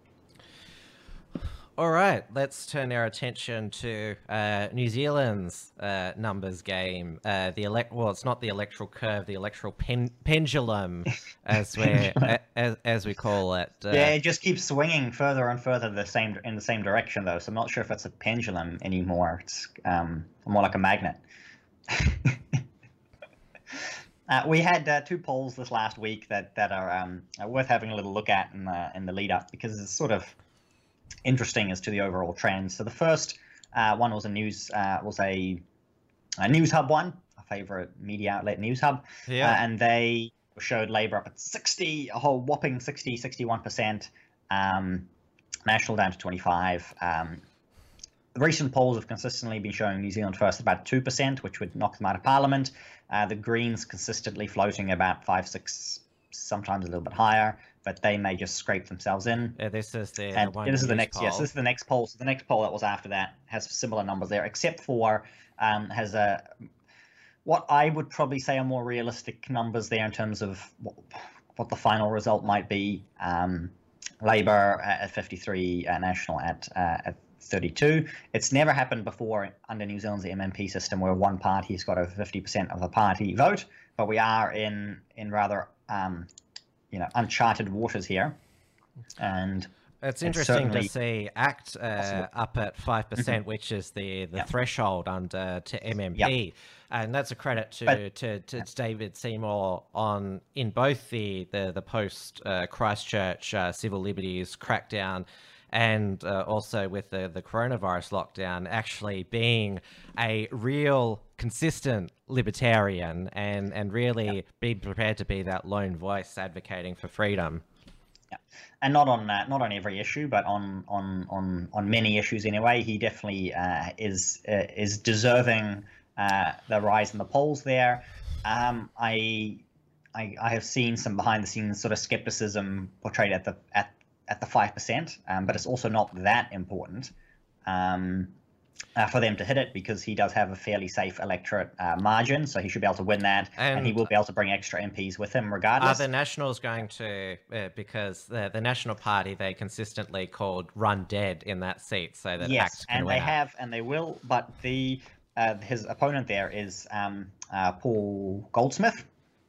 All right, let's turn our attention to uh, New Zealand's uh, numbers game. Uh, the elect well, it's not the electoral curve, the electoral pen pendulum, as we as, as we call it. Uh, Yeah, it just keeps swinging further and further the same in the same direction, though. So I'm not sure if it's a pendulum anymore. It's um, more like a magnet. Uh, we had uh, two polls this last week that that are um, worth having a little look at in the in the lead up, because it's sort of interesting as to the overall trend. So the first uh, one was a news uh, was a, a News Hub one, a favorite media outlet, News Hub, Yeah. uh, and they showed Labour up at sixty, a whole whopping sixty, sixty-one percent, um, National down to twenty-five. Um, the recent polls have consistently been showing New Zealand First about two percent, which would knock them out of Parliament. Uh, the Greens consistently floating about five, six, sometimes a little bit higher, but they may just scrape themselves in. Yeah, this is the, And the one this is the news next, poll. yes, this is the next poll. So the next poll that was after that has similar numbers there, except for um, has a what I would probably say are more realistic numbers there in terms of what, what the final result might be. Um, Labour at fifty-three, uh, National at uh, at thirty-two. It's never happened before under New Zealand's M M P system where one party's got over fifty percent of the party vote, but we are in in rather um, you know uncharted waters here, and it's interesting to see ACT uh, up at five percent, mm-hmm. which is the the yep. threshold under to M M P. Yep. And that's a credit to but, to, to, to David Seymour on in both the the the post uh, Christchurch uh, civil liberties crackdown, and uh, also with the the coronavirus lockdown, actually being a real consistent libertarian and and really yeah. being prepared to be that lone voice advocating for freedom. Yeah, and not on uh, not on every issue, but on on on on many issues anyway. He definitely uh, is uh, is deserving. Uh, the rise in the polls there. Um, I, I I have seen some behind the scenes sort of skepticism portrayed at the at at the five percent, um, but it's also not that important um, uh, for them to hit it because he does have a fairly safe electorate uh, margin, so he should be able to win that, and, and he will be able to bring extra M Ps with him regardless. Are the Nationals going to uh, because the the National Party they consistently called run dead in that seat, so that yes, ACT can and win they it. have and they will, but the. Uh, his opponent there is um, uh, Paul Goldsmith,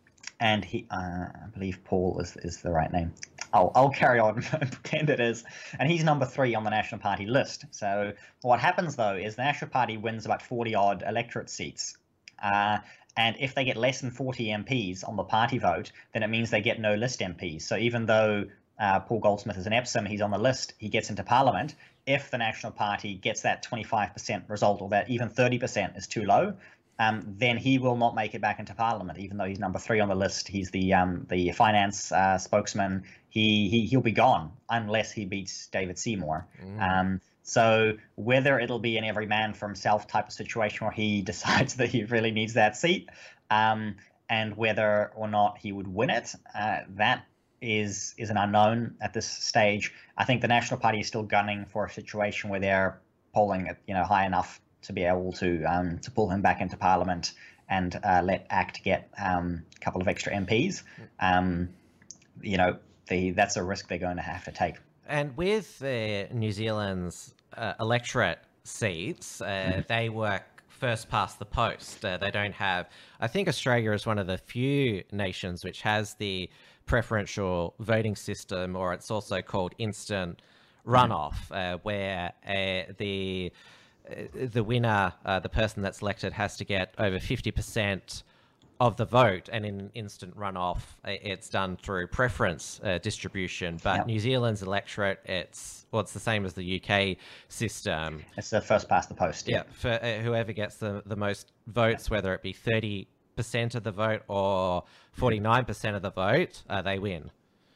and he, uh, I believe Paul is is the right name. I'll I'll carry on and pretend it is, and he's number three on the National Party list. So what happens though is the National Party wins about forty odd electorate seats, uh, and if they get less than forty M Ps on the party vote, then it means they get no list M Ps. So even though uh, Paul Goldsmith is an Epsom, he's on the list, he gets into Parliament. If the National Party gets that twenty-five percent result, or that even thirty percent is too low, um, then he will not make it back into Parliament, even though he's number three on the list. He's the um, the finance uh, spokesman. He, he, he'll be gone unless he beats David Seymour. Mm. Um, so whether it'll be an every man for himself type of situation where he decides that he really needs that seat, um, and whether or not he would win it, uh, that is is an unknown at this stage. I think the National Party is still gunning for a situation where they're polling at, you know, high enough to be able to um, to pull him back into Parliament and uh, let ACT get um, a couple of extra M Ps. Um, you know, the, that's a risk they're going to have to take. And with uh, New Zealand's uh, electorate seats, uh, mm-hmm. they work first past the post. Uh, they don't have. I think Australia is one of the few nations which has the preferential voting system, or it's also called instant runoff, uh, where uh, the uh, the winner, uh, the person that's elected, has to get over fifty percent of the vote, and in an instant runoff, it's done through preference uh, distribution. But yep. New Zealand's electorate, it's well, it's the same as the U K system. It's the first past the post. Yeah, yeah for uh, whoever gets the the most votes, yep. whether it be thirty percent of the vote or forty-nine percent of the vote, uh, they win.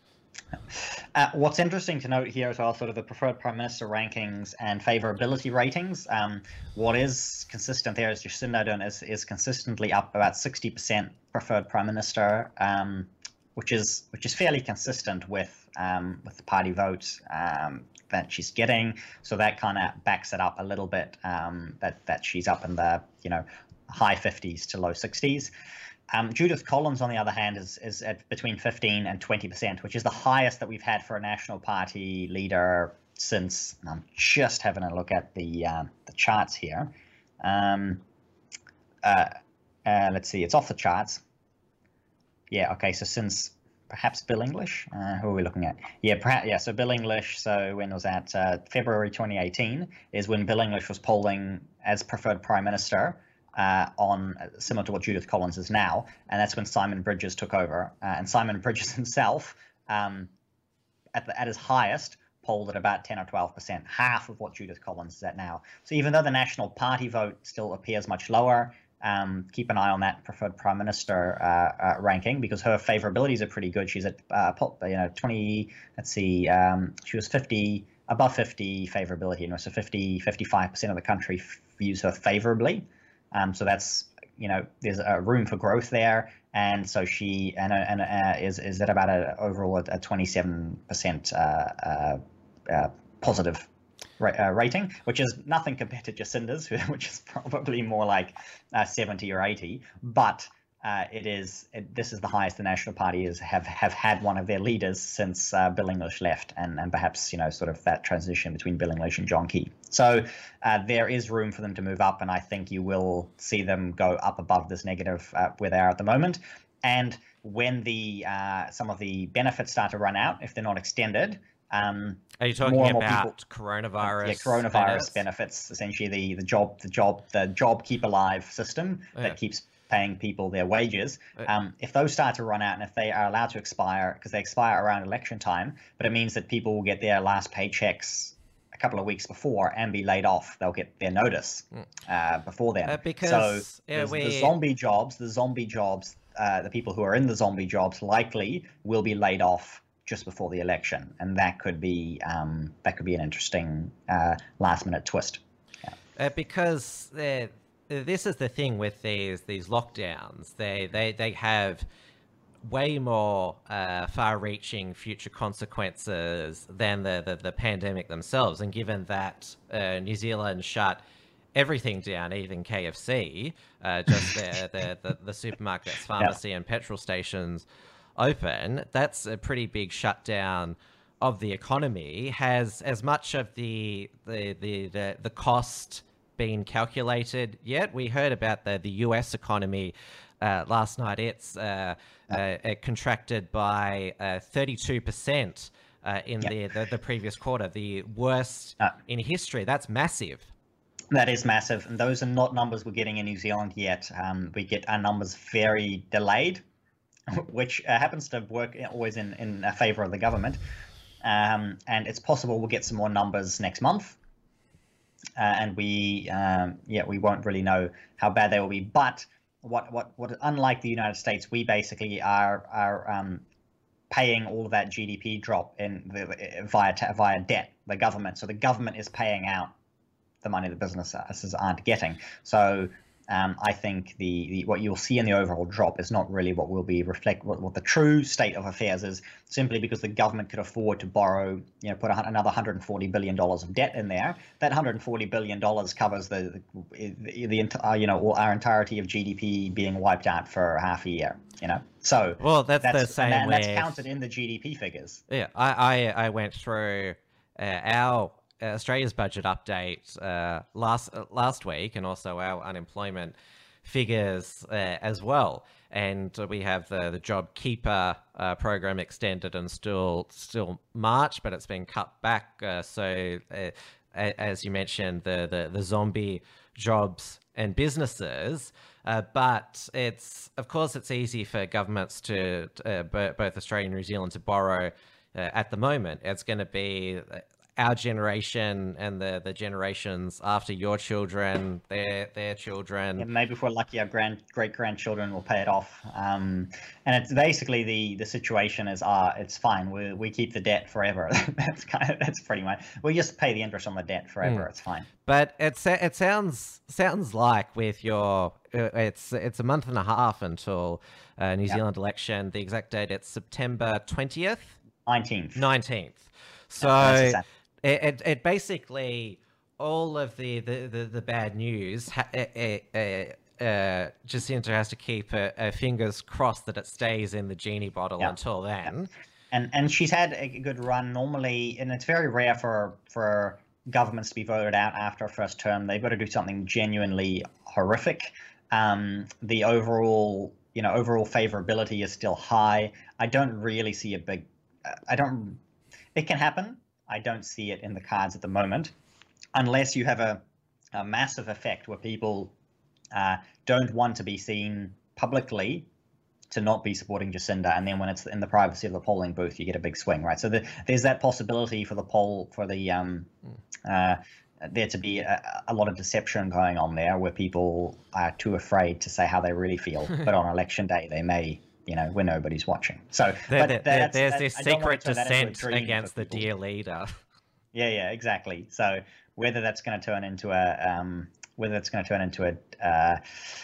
Uh, what's interesting to note here as well, sort of the preferred prime minister rankings and favourability ratings. Um, what is consistent there is Jacinda Ardern is, is consistently up about sixty percent preferred prime minister, um, which is which is fairly consistent with um, with the party vote um, that she's getting. So that kind of backs it up a little bit. Um, that that she's up in the you know high fifties to low sixties. Um, Judith Collins, on the other hand, is, is at between fifteen and twenty percent, which is the highest that we've had for a National Party leader since. I'm just having a look at the uh, the charts here. Um, uh, uh, let's see, it's off the charts. Yeah, okay, so since perhaps Bill English, uh, who are we looking at? Yeah, perhaps, yeah. So Bill English. So when was that? Uh, February twenty eighteen is when Bill English was polling as preferred prime minister. Uh, on uh, similar to what Judith Collins is now, and that's when Simon Bridges took over. Uh, and Simon Bridges himself, um, at, the, at his highest, polled at about ten or twelve percent, half of what Judith Collins is at now. So even though the National Party vote still appears much lower, um, keep an eye on that preferred prime minister uh, uh, ranking, because her favorabilities are pretty good. She's at uh, you know twenty. Let's see, um, she was fifty above fifty favorability, you know, so fifty, fifty-five percent of the country views her favorably. Um, so that's, you know, there's a room for growth there. And so she and, and uh, is, is at about a, overall a twenty-seven percent uh, uh, uh, positive ra uh, rating, which is nothing compared to Jacinda's, which is probably more like uh, seventy or eighty. But uh, it is it, this is the highest the National Party is have have had one of their leaders since uh, Bill English left, and and perhaps you know sort of that transition between Bill English and John Key. So uh, there is room for them to move up, and I think you will see them go up above this negative uh, where they are at the moment. And when the uh, some of the benefits start to run out, if they're not extended. Um, Are you talking more and more about people, coronavirus? Yeah, coronavirus benefits? benefits, essentially the the job the job the job keep alive system yeah. that keeps paying people their wages. Um, if those start to run out, and if they are allowed to expire, because they expire around election time, but it means that people will get their last paychecks a couple of weeks before and be laid off. They'll get their notice uh, before then. Uh, because so yeah, we... the zombie jobs, the zombie jobs, uh, the people who are in the zombie jobs likely will be laid off just before the election, and that could be um, that could be an interesting uh, last minute twist. Yeah. Uh, because uh, this is the thing with these these lockdowns, they they they have way more uh, far-reaching future consequences than the, the the pandemic themselves. And given that uh, New Zealand shut everything down, even K F C, uh, just the, the the the supermarkets, pharmacy, yeah. and petrol stations open, that's a pretty big shutdown of the economy. Has as much of the the the the, the cost been calculated yet? We heard about the the U S economy uh, last night. It's uh, uh, it contracted by uh, thirty-two percent uh, in yep. the, the the previous quarter, the worst uh, in history. That's massive. That is massive, and those are not numbers we're getting in New Zealand yet. Um, we get our numbers very delayed, which uh, happens to work always in, in favor of the government. Um, and it's possible we'll get some more numbers next month. Uh, and we, um, yeah, we won't really know how bad they will be. But what, what, what, unlike the United States, we basically are, are um, paying all of that G D P drop in the, via, via debt, the government. So the government is paying out the money the businesses aren't getting. So Um, I think the, the what you'll see in the overall drop is not really what will be reflect what, what the true state of affairs is, simply because the government could afford to borrow, you know, put a, another one hundred forty billion dollars of debt in there. That one hundred forty billion dollars covers the the, the, the uh, you know all, our entirety of G D P being wiped out for half a year. You know, so well, that's, that's the same. And, and that's with... counted in the G D P figures. Yeah, I I, I went through uh, our. Australia's budget update uh, last uh, last week, and also our unemployment figures uh, as well. And we have the the JobKeeper uh, program extended and still still March, but it's been cut back. Uh, so uh, as you mentioned, the, the the zombie jobs and businesses. Uh, but it's of course it's easy for governments to uh, both Australia and New Zealand to borrow uh, at the moment. It's going to be our generation and the the generations after your children, their their children. Yeah, maybe if we're lucky, our grand great grandchildren will pay it off. Um, and it's basically the the situation is, ah, uh, it's fine. We we keep the debt forever. that's kind of that's pretty much. We just pay the interest on the debt forever. Mm. It's fine. But it's it sounds sounds like with your it's it's a month and a half until uh, New Zealand yeah. election. The exact date, it's September twentieth. Nineteenth. Nineteenth. So. Yeah, It, it, it basically, all of the, the, the, the bad news, ha, uh, uh, uh, Jacinta has to keep her, her fingers crossed that it stays in the genie bottle yeah. until then. Yeah. And and she's had a good run normally, and it's very rare for, for governments to be voted out after a first term. They've got to do something genuinely horrific. Um, the overall, you know, overall favorability is still high. I don't really see a big, I don't, it can happen. I don't see it in the cards at the moment, unless you have a, a massive effect where people uh, don't want to be seen publicly to not be supporting Jacinda, and then when it's in the privacy of the polling booth, you get a big swing, right? So the, there's that possibility for the poll for the um, uh, there to be a, a lot of deception going on there, where people are too afraid to say how they really feel, but on election day they may. You know, when nobody's watching. So there, but there, there's this secret dissent against the dear leader. Yeah, yeah, exactly. So whether that's going to turn into a, um, whether that's going to turn into a, uh,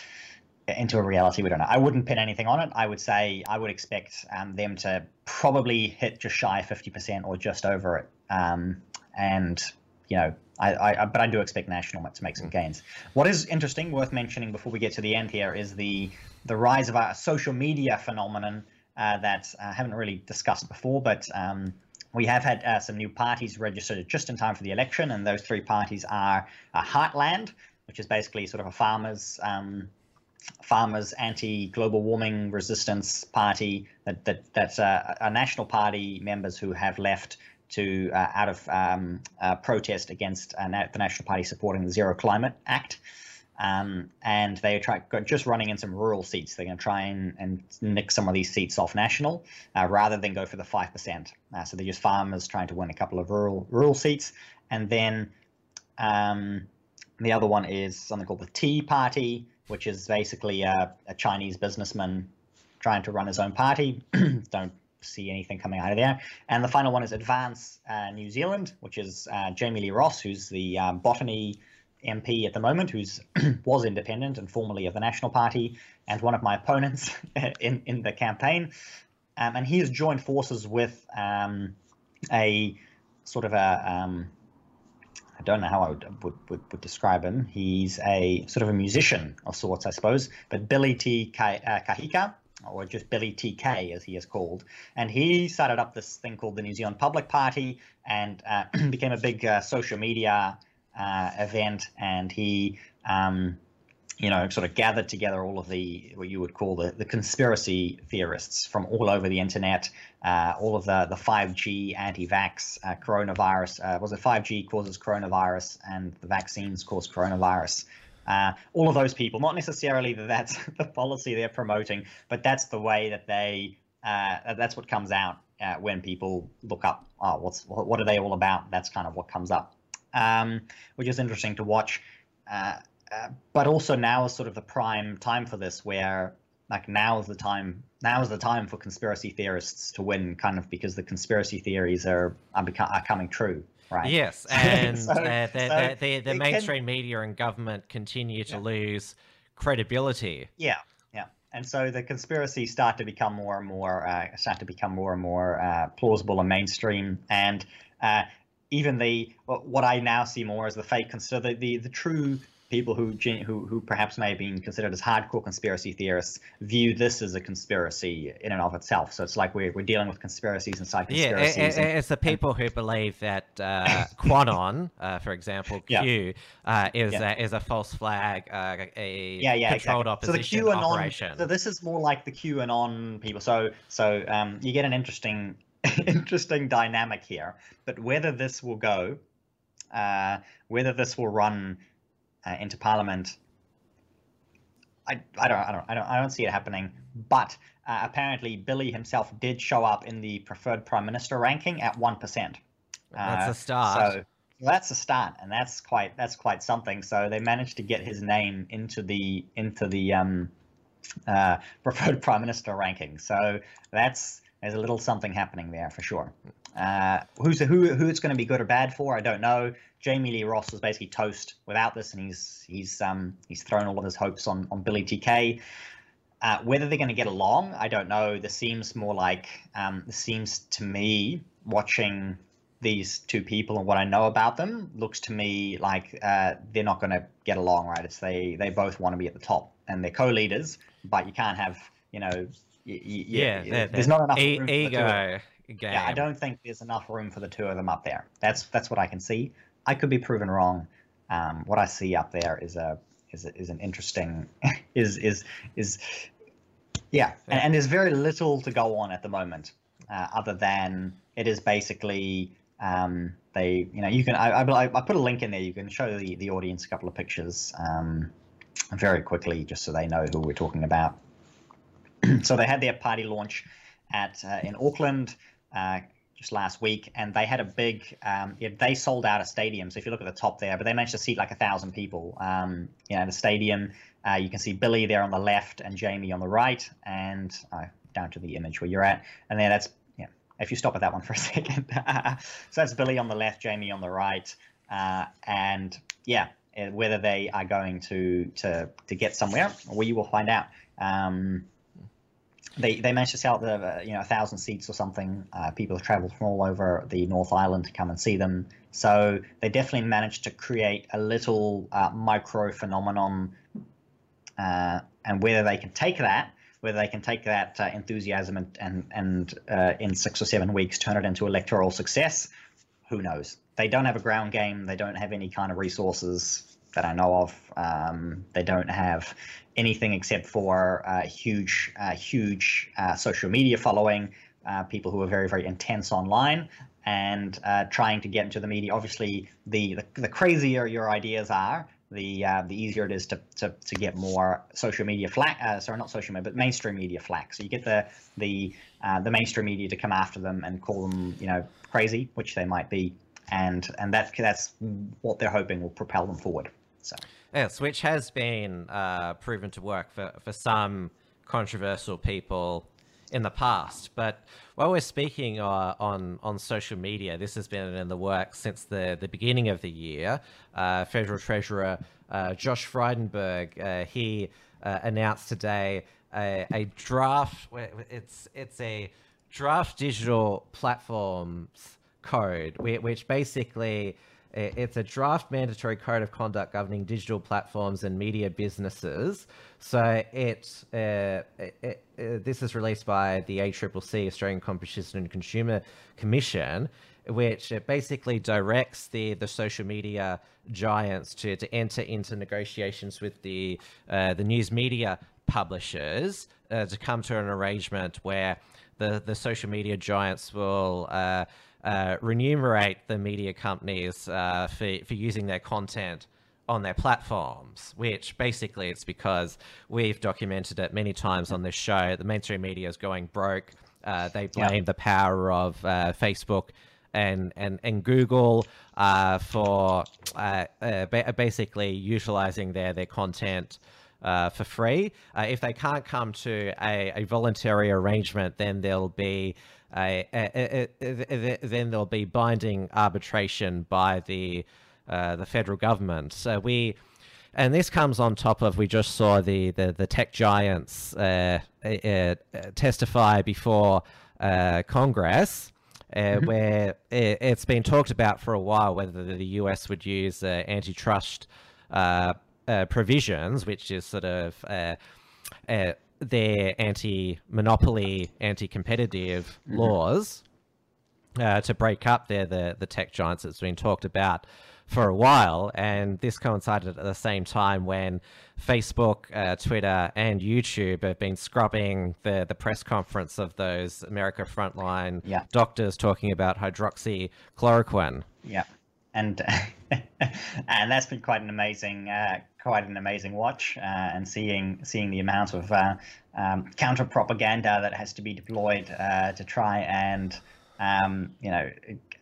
into a reality, we don't know. I wouldn't pin anything on it. I would say I would expect um, them to probably hit just shy of fifty percent or just over it. Um, and you know, I, I but I do expect National to make some gains. What is interesting, worth mentioning before we get to the end here, is the the rise of a social media phenomenon uh, that I haven't really discussed before, but um, we have had uh, some new parties registered just in time for the election, and those three parties are uh, Heartland, which is basically sort of a farmers um, farmers anti-global warming resistance party that that that's uh, a national party members who have left to uh, out of um, uh, protest against uh, the National Party supporting the Zero Climate Act. Um, and they are try, just running in some rural seats. They're going to try and, and nick some of these seats off national uh, rather than go for the five percent. Uh, so they're just farmers trying to win a couple of rural rural seats. And then um, the other one is something called the Tea Party, which is basically a, a Chinese businessman trying to run his own party. Don't see anything coming out of there. And the final one is Advance uh, New Zealand, which is uh, Jamie Lee Ross, who's the um, botany M P at the moment, who's was independent and formerly of the National Party, and one of my opponents in, in the campaign. Um, and he has joined forces with um, a sort of a, um, I don't know how I would, would, would, would describe him. He's a sort of a musician of sorts, I suppose, but Billy T. Kahika, or just Billy T K as he is called. And he started up this thing called the New Zealand Public Party and uh, became a big uh, social media uh, event. And he, um, you know, sort of gathered together all of the, what you would call the, the conspiracy theorists from all over the internet, uh, all of the, the five G anti-vax uh, coronavirus. Uh, was it five G causes coronavirus and the vaccines cause coronavirus? Uh, all of those people, not necessarily that that's the policy they're promoting, but that's the way that they, uh, that's what comes out uh, when people look up, oh, what's, what are they all about? That's kind of what comes up, um, which is interesting to watch. Uh, uh, but also now is sort of the prime time for this, where like now is the time, now is the time for conspiracy theorists to win, kind of because the conspiracy theories are, are, become, are coming true. Right. Yes, and so, uh, the, so the, the, the mainstream can, media and government continue to yeah. lose credibility. Yeah, yeah, and so the conspiracies start to become more and more uh, start to become more and more uh, plausible and mainstream, and uh, even the what I now see more as the fake, so the the, the true people who, who who perhaps may have been considered as hardcore conspiracy theorists view this as a conspiracy in and of itself. So it's like we're, we're dealing with conspiracies inside conspiracies. Yeah, and, it's the people and, who believe that uh, QAnon, uh, for example, Q, yeah. uh, is, yeah. a, is a false flag, uh, a yeah, yeah, controlled exactly. opposition so the QAnon, operation. So this is more like the QAnon people. So so um, you get an interesting interesting dynamic here. But whether this will go, uh, whether this will run Uh, into Parliament, I, I don't I don't I don't I don't see it happening. But uh, apparently Billy himself did show up in the preferred Prime Minister ranking at one percent. That's uh, a start. So that's a start, and that's quite that's quite something. So they managed to get his name into the into the um, uh, preferred Prime Minister ranking. So that's there's a little something happening there for sure. Uh, who's who who it's going to be good or bad for, I don't know. Jamie Lee Ross was basically toast without this, and he's he's um he's thrown all of his hopes on on Billy T K. Uh, whether they're going to get along, I don't know. This seems more like um this seems to me, watching these two people and what I know about them, looks to me like uh, they're not going to get along, right? It's they they both want to be at the top and they're co-leaders, but you can't have you know y- y- yeah y- there's not enough e- room ego. For the two Game. Yeah, I don't think there's enough room for the two of them up there. That's that's what I can see. I could be proven wrong. Um, what I see up there is a is a, is an interesting is is is yeah, and, and there's very little to go on at the moment, uh, other than it is basically um, they you know you can I, I I put a link in there. You can show the the audience a couple of pictures um, very quickly just so they know who we're talking about. So they had their party launch at uh, in Auckland. Uh, just last week, and they had a big um yeah, they sold out a stadium. So if you look at the top there, but they managed to seat like a thousand people um you know the stadium. Uh you can see Billy there on the left and Jamie on the right, and uh, down to the image where you're at, and there that's yeah if you stop at that one for a second. So that's Billy on the left, Jamie on the right, uh and yeah whether they are going to to to get somewhere, we will find out. um they they managed to sell the uh, you know a thousand seats or something. Uh, people have travelled from all over the North Island to come and see them. So they definitely managed to create a little uh, micro phenomenon, uh, and whether they can take that, whether they can take that uh, enthusiasm and and and uh, in six or seven weeks turn it into electoral success, who knows? They don't have a ground game. They don't have any kind of resources that I know of. Um, they don't have anything except for a huge, uh, huge uh, social media following, uh, people who are very, very intense online and uh, trying to get into the media. Obviously, the, the, the crazier your ideas are, the uh, the easier it is to, to, to get more social media flack. Uh, sorry, not social media, but mainstream media flack. So you get the the uh, the mainstream media to come after them and call them, you know, crazy, which they might be, and and that that's what they're hoping will propel them forward. So. Yes, which has been uh, proven to work for, for some controversial people in the past. But while we're speaking uh, on on social media, this has been in the works since the, the beginning of the year. Uh, Federal Treasurer uh, Josh Frydenberg, uh, he uh, announced today a, a draft. It's it's a draft digital platforms code, which basically. It's a draft mandatory code of conduct governing digital platforms and media businesses. So it, uh, it, it uh, this is released by the A C C C, Australian Competition and Consumer Commission, which it basically directs the, the social media giants to, to enter into negotiations with the, uh, the news media publishers uh, to come to an arrangement where the, the social media giants will uh, Uh, remunerate the media companies uh, for, for using their content on their platforms, which basically it's because we've documented it many times on this show. The mainstream media is going broke. Uh, they blame yeah. the power of uh, Facebook and, and, and Google uh, for uh, uh, ba basically utilizing their, their content Uh, for free. Uh, if they can't come to a, a voluntary arrangement, then there'll be a, a, a, a, a then there'll be binding arbitration by the uh, the federal government. So we, and this comes on top of we just saw the the, the tech giants uh, uh, testify before uh, Congress. Uh, mm-hmm. Where it, it's been talked about for a while whether the U S would use uh, antitrust uh, Uh, provisions, which is sort of uh, uh, their anti-monopoly, anti-competitive mm-hmm. laws uh, to break up their, the, the tech giants that's been talked about for a while. And this coincided at the same time when Facebook, uh, Twitter, and YouTube have been scrubbing the, the press conference of those America Frontline yeah. doctors talking about hydroxychloroquine. Yeah. And and that's been quite an amazing, uh, quite an amazing watch, uh, and seeing seeing the amount of uh, um, counter propaganda that has to be deployed uh, to try and um, you know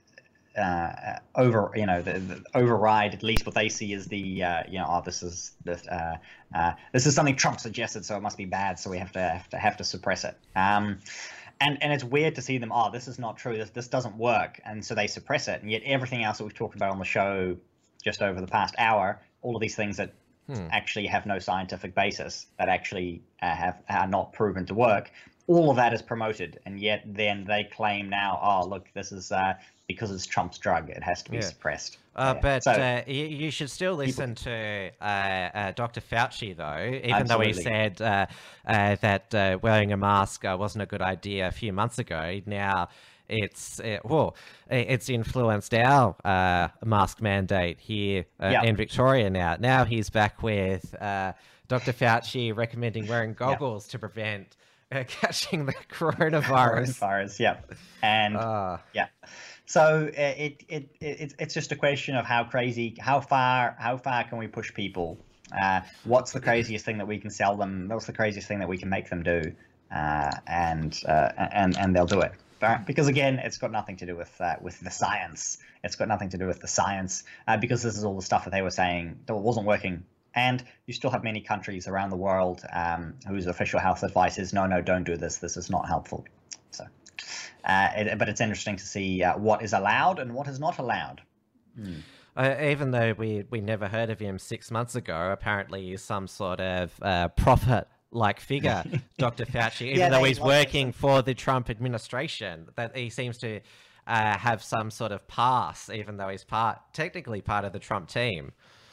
uh, over you know the, the override at least what they see as the uh, you know oh this is this uh, uh, this is something Trump suggested, so it must be bad, so we have to have to have to suppress it. Um, And and it's weird to see them, oh, this is not true, this this doesn't work, and so they suppress it. And yet everything else that we've talked about on the show just over the past hour, all of these things that hmm. actually have no scientific basis, that actually uh, have are not proven to work, all of that is promoted. And yet then they claim now, oh, look, this is uh, because it's Trump's drug, it has to be yeah. suppressed. Uh, yeah. But so, uh, you, you should still listen people, to uh, uh, Doctor Fauci, though, even absolutely. though he said uh, uh, that uh, wearing a mask uh, wasn't a good idea a few months ago. Now it's uh, well, it's influenced our uh, mask mandate here uh, yep. in Victoria. Now, now he's back with uh, Doctor Fauci recommending wearing goggles yep. to prevent uh, catching the coronavirus. Coronavirus, yeah, and uh. yeah. So uh, it, it it it's just a question of how crazy, how far, how far can we push people? Uh, what's the craziest thing that we can sell them? What's the craziest thing that we can make them do? Uh, and uh, and and they'll do it. Because again, it's got nothing to do with uh, with the science. It's got nothing to do with the science. Uh, because this is all the stuff that they were saying that wasn't working. And you still have many countries around the world um, whose official health advice is no, no, don't do this. This is not helpful. So. Uh, it, but it's interesting to see uh, what is allowed and what is not allowed. Hmm. Uh, even though we we never heard of him six months ago, apparently he's some sort of uh, profit like figure, Doctor Fauci, even Yeah, though they he's like working for the Trump administration. That he seems to uh, have some sort of pass, even though he's part technically part of the Trump team.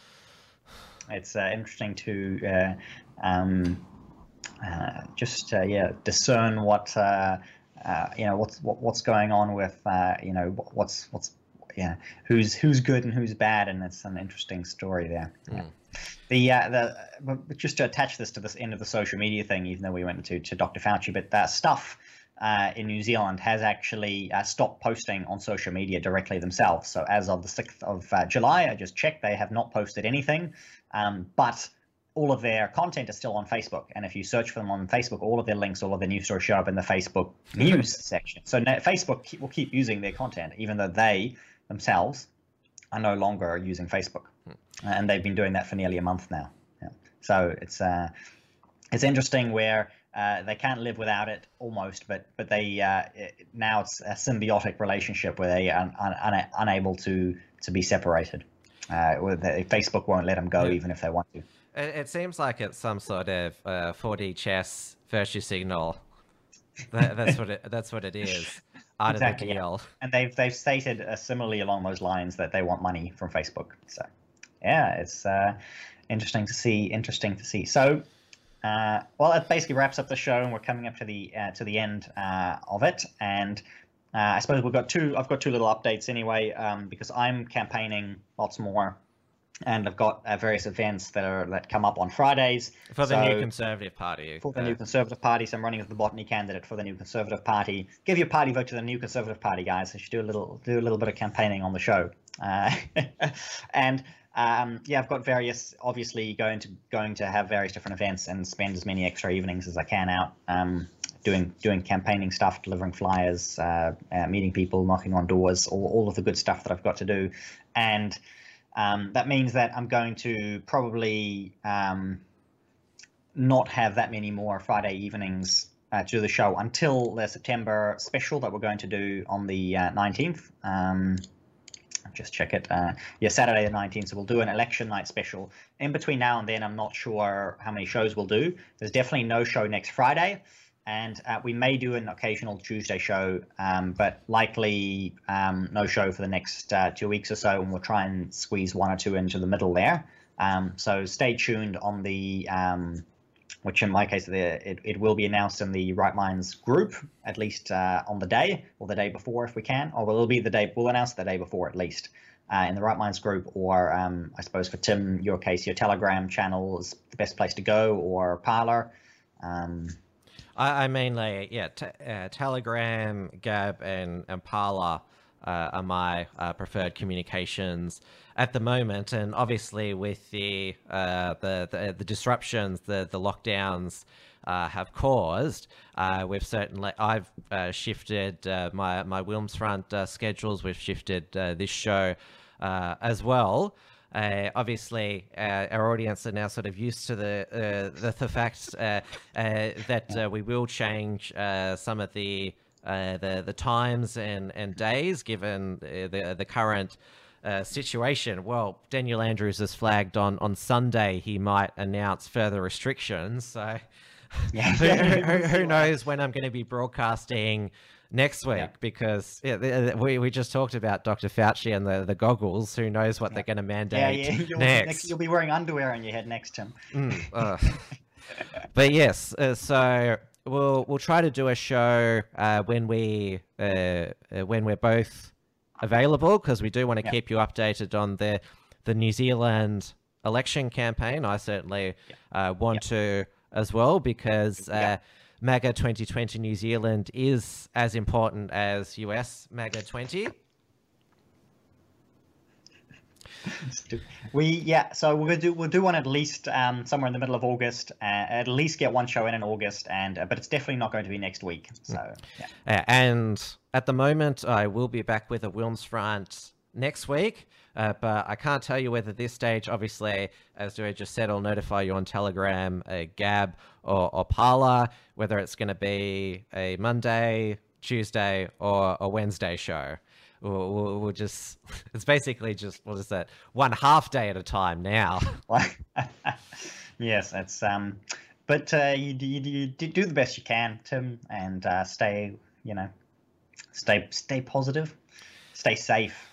It's uh, interesting to uh, um, uh, just uh, yeah discern what uh, uh, you know what's what, what's going on with uh, you know what's what's yeah who's who's good and who's bad, and it's an interesting story there. Yeah. Mm. The uh, the but just to attach this to this end of the social media thing, even though we went to to Doctor Fauci, but that stuff uh, in New Zealand has actually uh, stopped posting on social media directly themselves. So as of the sixth of uh, July, I just checked, they have not posted anything, um, but all of their content is still on Facebook. And if you search for them on Facebook, all of their links, all of their news stories show up in the Facebook news section. So Facebook will keep using their content, even though they themselves are no longer using Facebook. And they've been doing that for nearly a month now. Yeah. So it's uh, it's interesting where uh, they can't live without it almost, but but they uh, it, now it's a symbiotic relationship where they are un, un, unable to to be separated. Uh, where they, Facebook won't let them go, yeah. even if they want to. It, it seems like it's some sort of uh, four D chess virtue signal. That, that's what it. That's what it is. Out exactly, of the deal. Yeah. And they've they've stated uh, similarly along those lines that they want money from Facebook. So. Yeah, it's uh, interesting to see. Interesting to see. So, uh, well, it basically wraps up the show, and we're coming up to the uh, to the end uh, of it. And uh, I suppose we've got two. I've got two little updates anyway, um, because I'm campaigning lots more, and I've got uh, various events that are that come up on Fridays for the so, new Conservative Party. For the uh, new Conservative Party, so I'm running as the botany candidate for the new Conservative Party. Give your party vote to the new Conservative Party, guys. I should do a little do a little bit of campaigning on the show, uh, and. Um, yeah, I've got various, obviously going to going to have various different events and spend as many extra evenings as I can out um, doing doing campaigning stuff, delivering flyers, uh, uh, meeting people, knocking on doors, all, all of the good stuff that I've got to do. And um, that means that I'm going to probably um, not have that many more Friday evenings uh, to the show until the September special that we're going to do on the uh, nineteenth. Um, Just check it. Uh, yeah, Saturday the nineteenth. So we'll do an election night special. In between now and then, I'm not sure how many shows we'll do. There's definitely no show next Friday, and uh, we may do an occasional Tuesday show, um, but likely um, no show for the next uh, two weeks or so, and we'll try and squeeze one or two into the middle there. Um, so stay tuned on the, um, which in my case, the, it, it will be announced in the Right Minds group, at least uh, on the day or the day before if we can, or will it be the day, we'll announce the day before at least uh, in the Right Minds group, or um, I suppose for Tim, your case, your Telegram channel is the best place to go, or Parler. Um, I, I mainly, yeah, t uh, Telegram, Gab, and, and Parler uh, are my uh, preferred communications at the moment, and obviously with the uh, the, the the disruptions the the lockdowns uh, have caused, uh, we've certainly I've uh, shifted uh, my my Wilmsfront uh, schedules. We've shifted uh, this show uh, as well. Uh, obviously, uh, our audience are now sort of used to the uh, the, the fact uh, uh, that uh, we will change uh, some of the uh, the the times and and days given the the, the current Uh, situation. Well, Daniel Andrews has flagged on on Sunday he might announce further restrictions. So yeah. who, who, who knows when I'm going to be broadcasting next week? Yeah. Because yeah, we we just talked about Doctor Fauci and the the goggles. Who knows what yeah. they're going to mandate yeah, yeah. You'll, next. next? You'll be wearing underwear on your head next, Tim. Mm, uh. But yes, uh, so we'll we'll try to do a show uh, when we uh, uh, when we're both available, because we do want to yep. keep you updated on the the New Zealand election campaign. I certainly yep. uh, want yep. to as well, because uh, yep. MAGA twenty twenty New Zealand is as important as U S MAGA twenty. We yeah, so we're gonna do we'll do one at least um, somewhere in the middle of August. Uh, at least get one show in in August, and uh, but it's definitely not going to be next week. So yeah. Uh, and at the moment, I will be back with a Wilmsfront next week, uh, but I can't tell you whether this stage, obviously, as Dewey just said, I'll notify you on Telegram, uh, Gab, or, or Parler, whether it's going to be a Monday, Tuesday, or a Wednesday show. We'll, we'll, we'll just, it's basically just, what is that, one half day at a time now. Yes, it's, um, but uh, you, you, you do the best you can, Tim, and uh, stay, you know, stay stay positive, stay safe.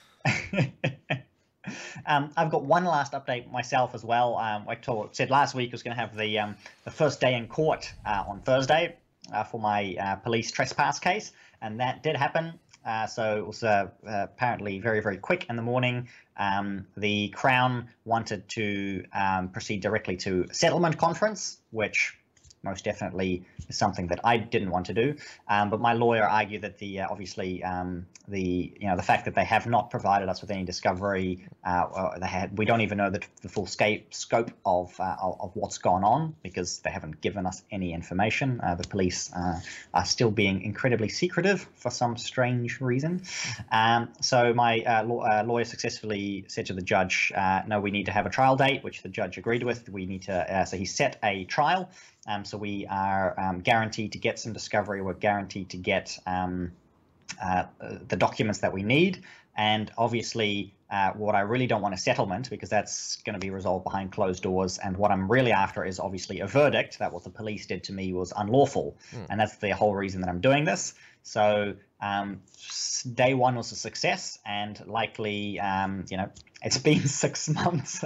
um, I've got one last update myself as well. Um, I told, said last week I was going to have the um, the first day in court uh, on Thursday uh, for my uh, police trespass case, and that did happen. Uh, so it was uh, uh, apparently very, very quick in the morning. Um, the Crown wanted to um, proceed directly to settlement conference, which most definitely is something that I didn't want to do. Um, but my lawyer argued that the uh, obviously um, the you know the fact that they have not provided us with any discovery, uh, they had we don't even know the, the full scape, scope of, uh, of of what's gone on because they haven't given us any information. Uh, the police uh, are still being incredibly secretive for some strange reason. Um, so my uh, law, uh, lawyer successfully said to the judge, uh, "No, we need to have a trial date," which the judge agreed with. We need to. Uh, so he set a trial. Um, so we are um, guaranteed to get some discovery. We're guaranteed to get um, uh, the documents that we need. And obviously, uh, what I really don't want a settlement because that's going to be resolved behind closed doors. And what I'm really after is obviously a verdict that what the police did to me was unlawful. Mm. And that's the whole reason that I'm doing this. So um, day one was a success, and likely, um, you know, it's been six months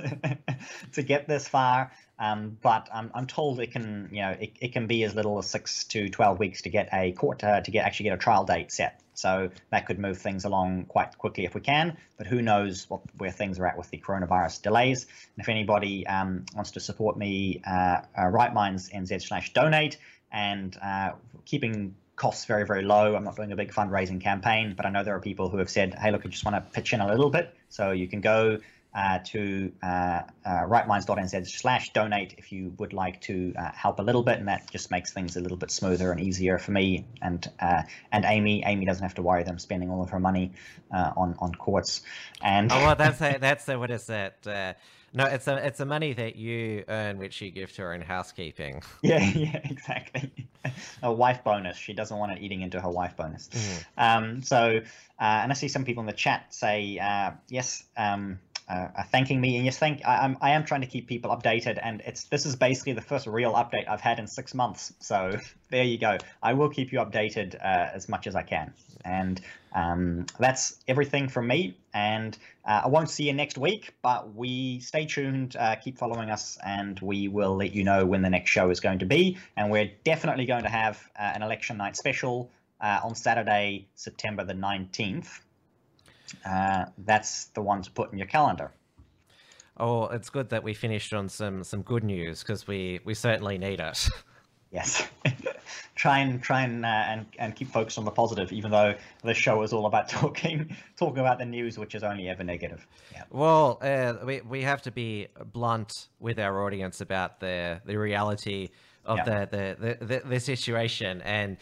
to get this far. Um, but I'm, I'm told it can, you know, it, it can be as little as six to twelve weeks to get a court uh, to get actually get a trial date set. So that could move things along quite quickly if we can. But who knows what where things are at with the coronavirus delays. And if anybody um, wants to support me, uh, uh, RightMinds.nz slash donate and uh, keeping costs very, very low. I'm not doing a big fundraising campaign, but I know there are people who have said, hey, look, I just want to pitch in a little bit. So you can go Uh, to uh, uh, rightminds.nz slash donate if you would like to uh, help a little bit, and that just makes things a little bit smoother and easier for me and uh, and Amy. Amy doesn't have to worry them spending all of her money uh, on on courts. And oh well, that's a, that's a, what is that? Uh, no, it's a it's a money that you earn, which you give to her in housekeeping. Yeah, yeah, exactly. A wife bonus. She doesn't want it eating into her wife bonus. Mm-hmm. Um, so, uh, and I see some people in the chat say uh, yes. Um, Uh, are thanking me, and yes, thank I, I'm I am trying to keep people updated, and it's this is basically the first real update I've had in six months. So there you go. I will keep you updated uh, as much as I can, and um, that's everything from me. And uh, I won't see you next week, but we stay tuned, uh, keep following us, and we will let you know when the next show is going to be. And we're definitely going to have uh, an election night special uh, on Saturday, September the nineteenth. Uh, that's the one to put in your calendar. Oh, it's good that we finished on some some good news because we we certainly need it. Yes, try and try and uh, and and keep focused on the positive, even though this show is all about talking talking about the news, which is only ever negative. Yeah. Well, uh, we we have to be blunt with our audience about the the reality of yeah. the, the the the the situation, and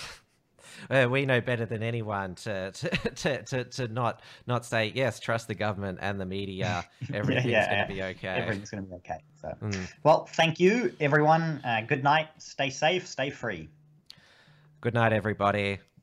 Uh, we know better than anyone to to, to, to, to not not say, yes, trust the government and the media. Everything's yeah, yeah, going to be okay. Everything's going to be okay. So, mm. Well, thank you, everyone. Uh, good night. Stay safe. Stay free. Good night, everybody.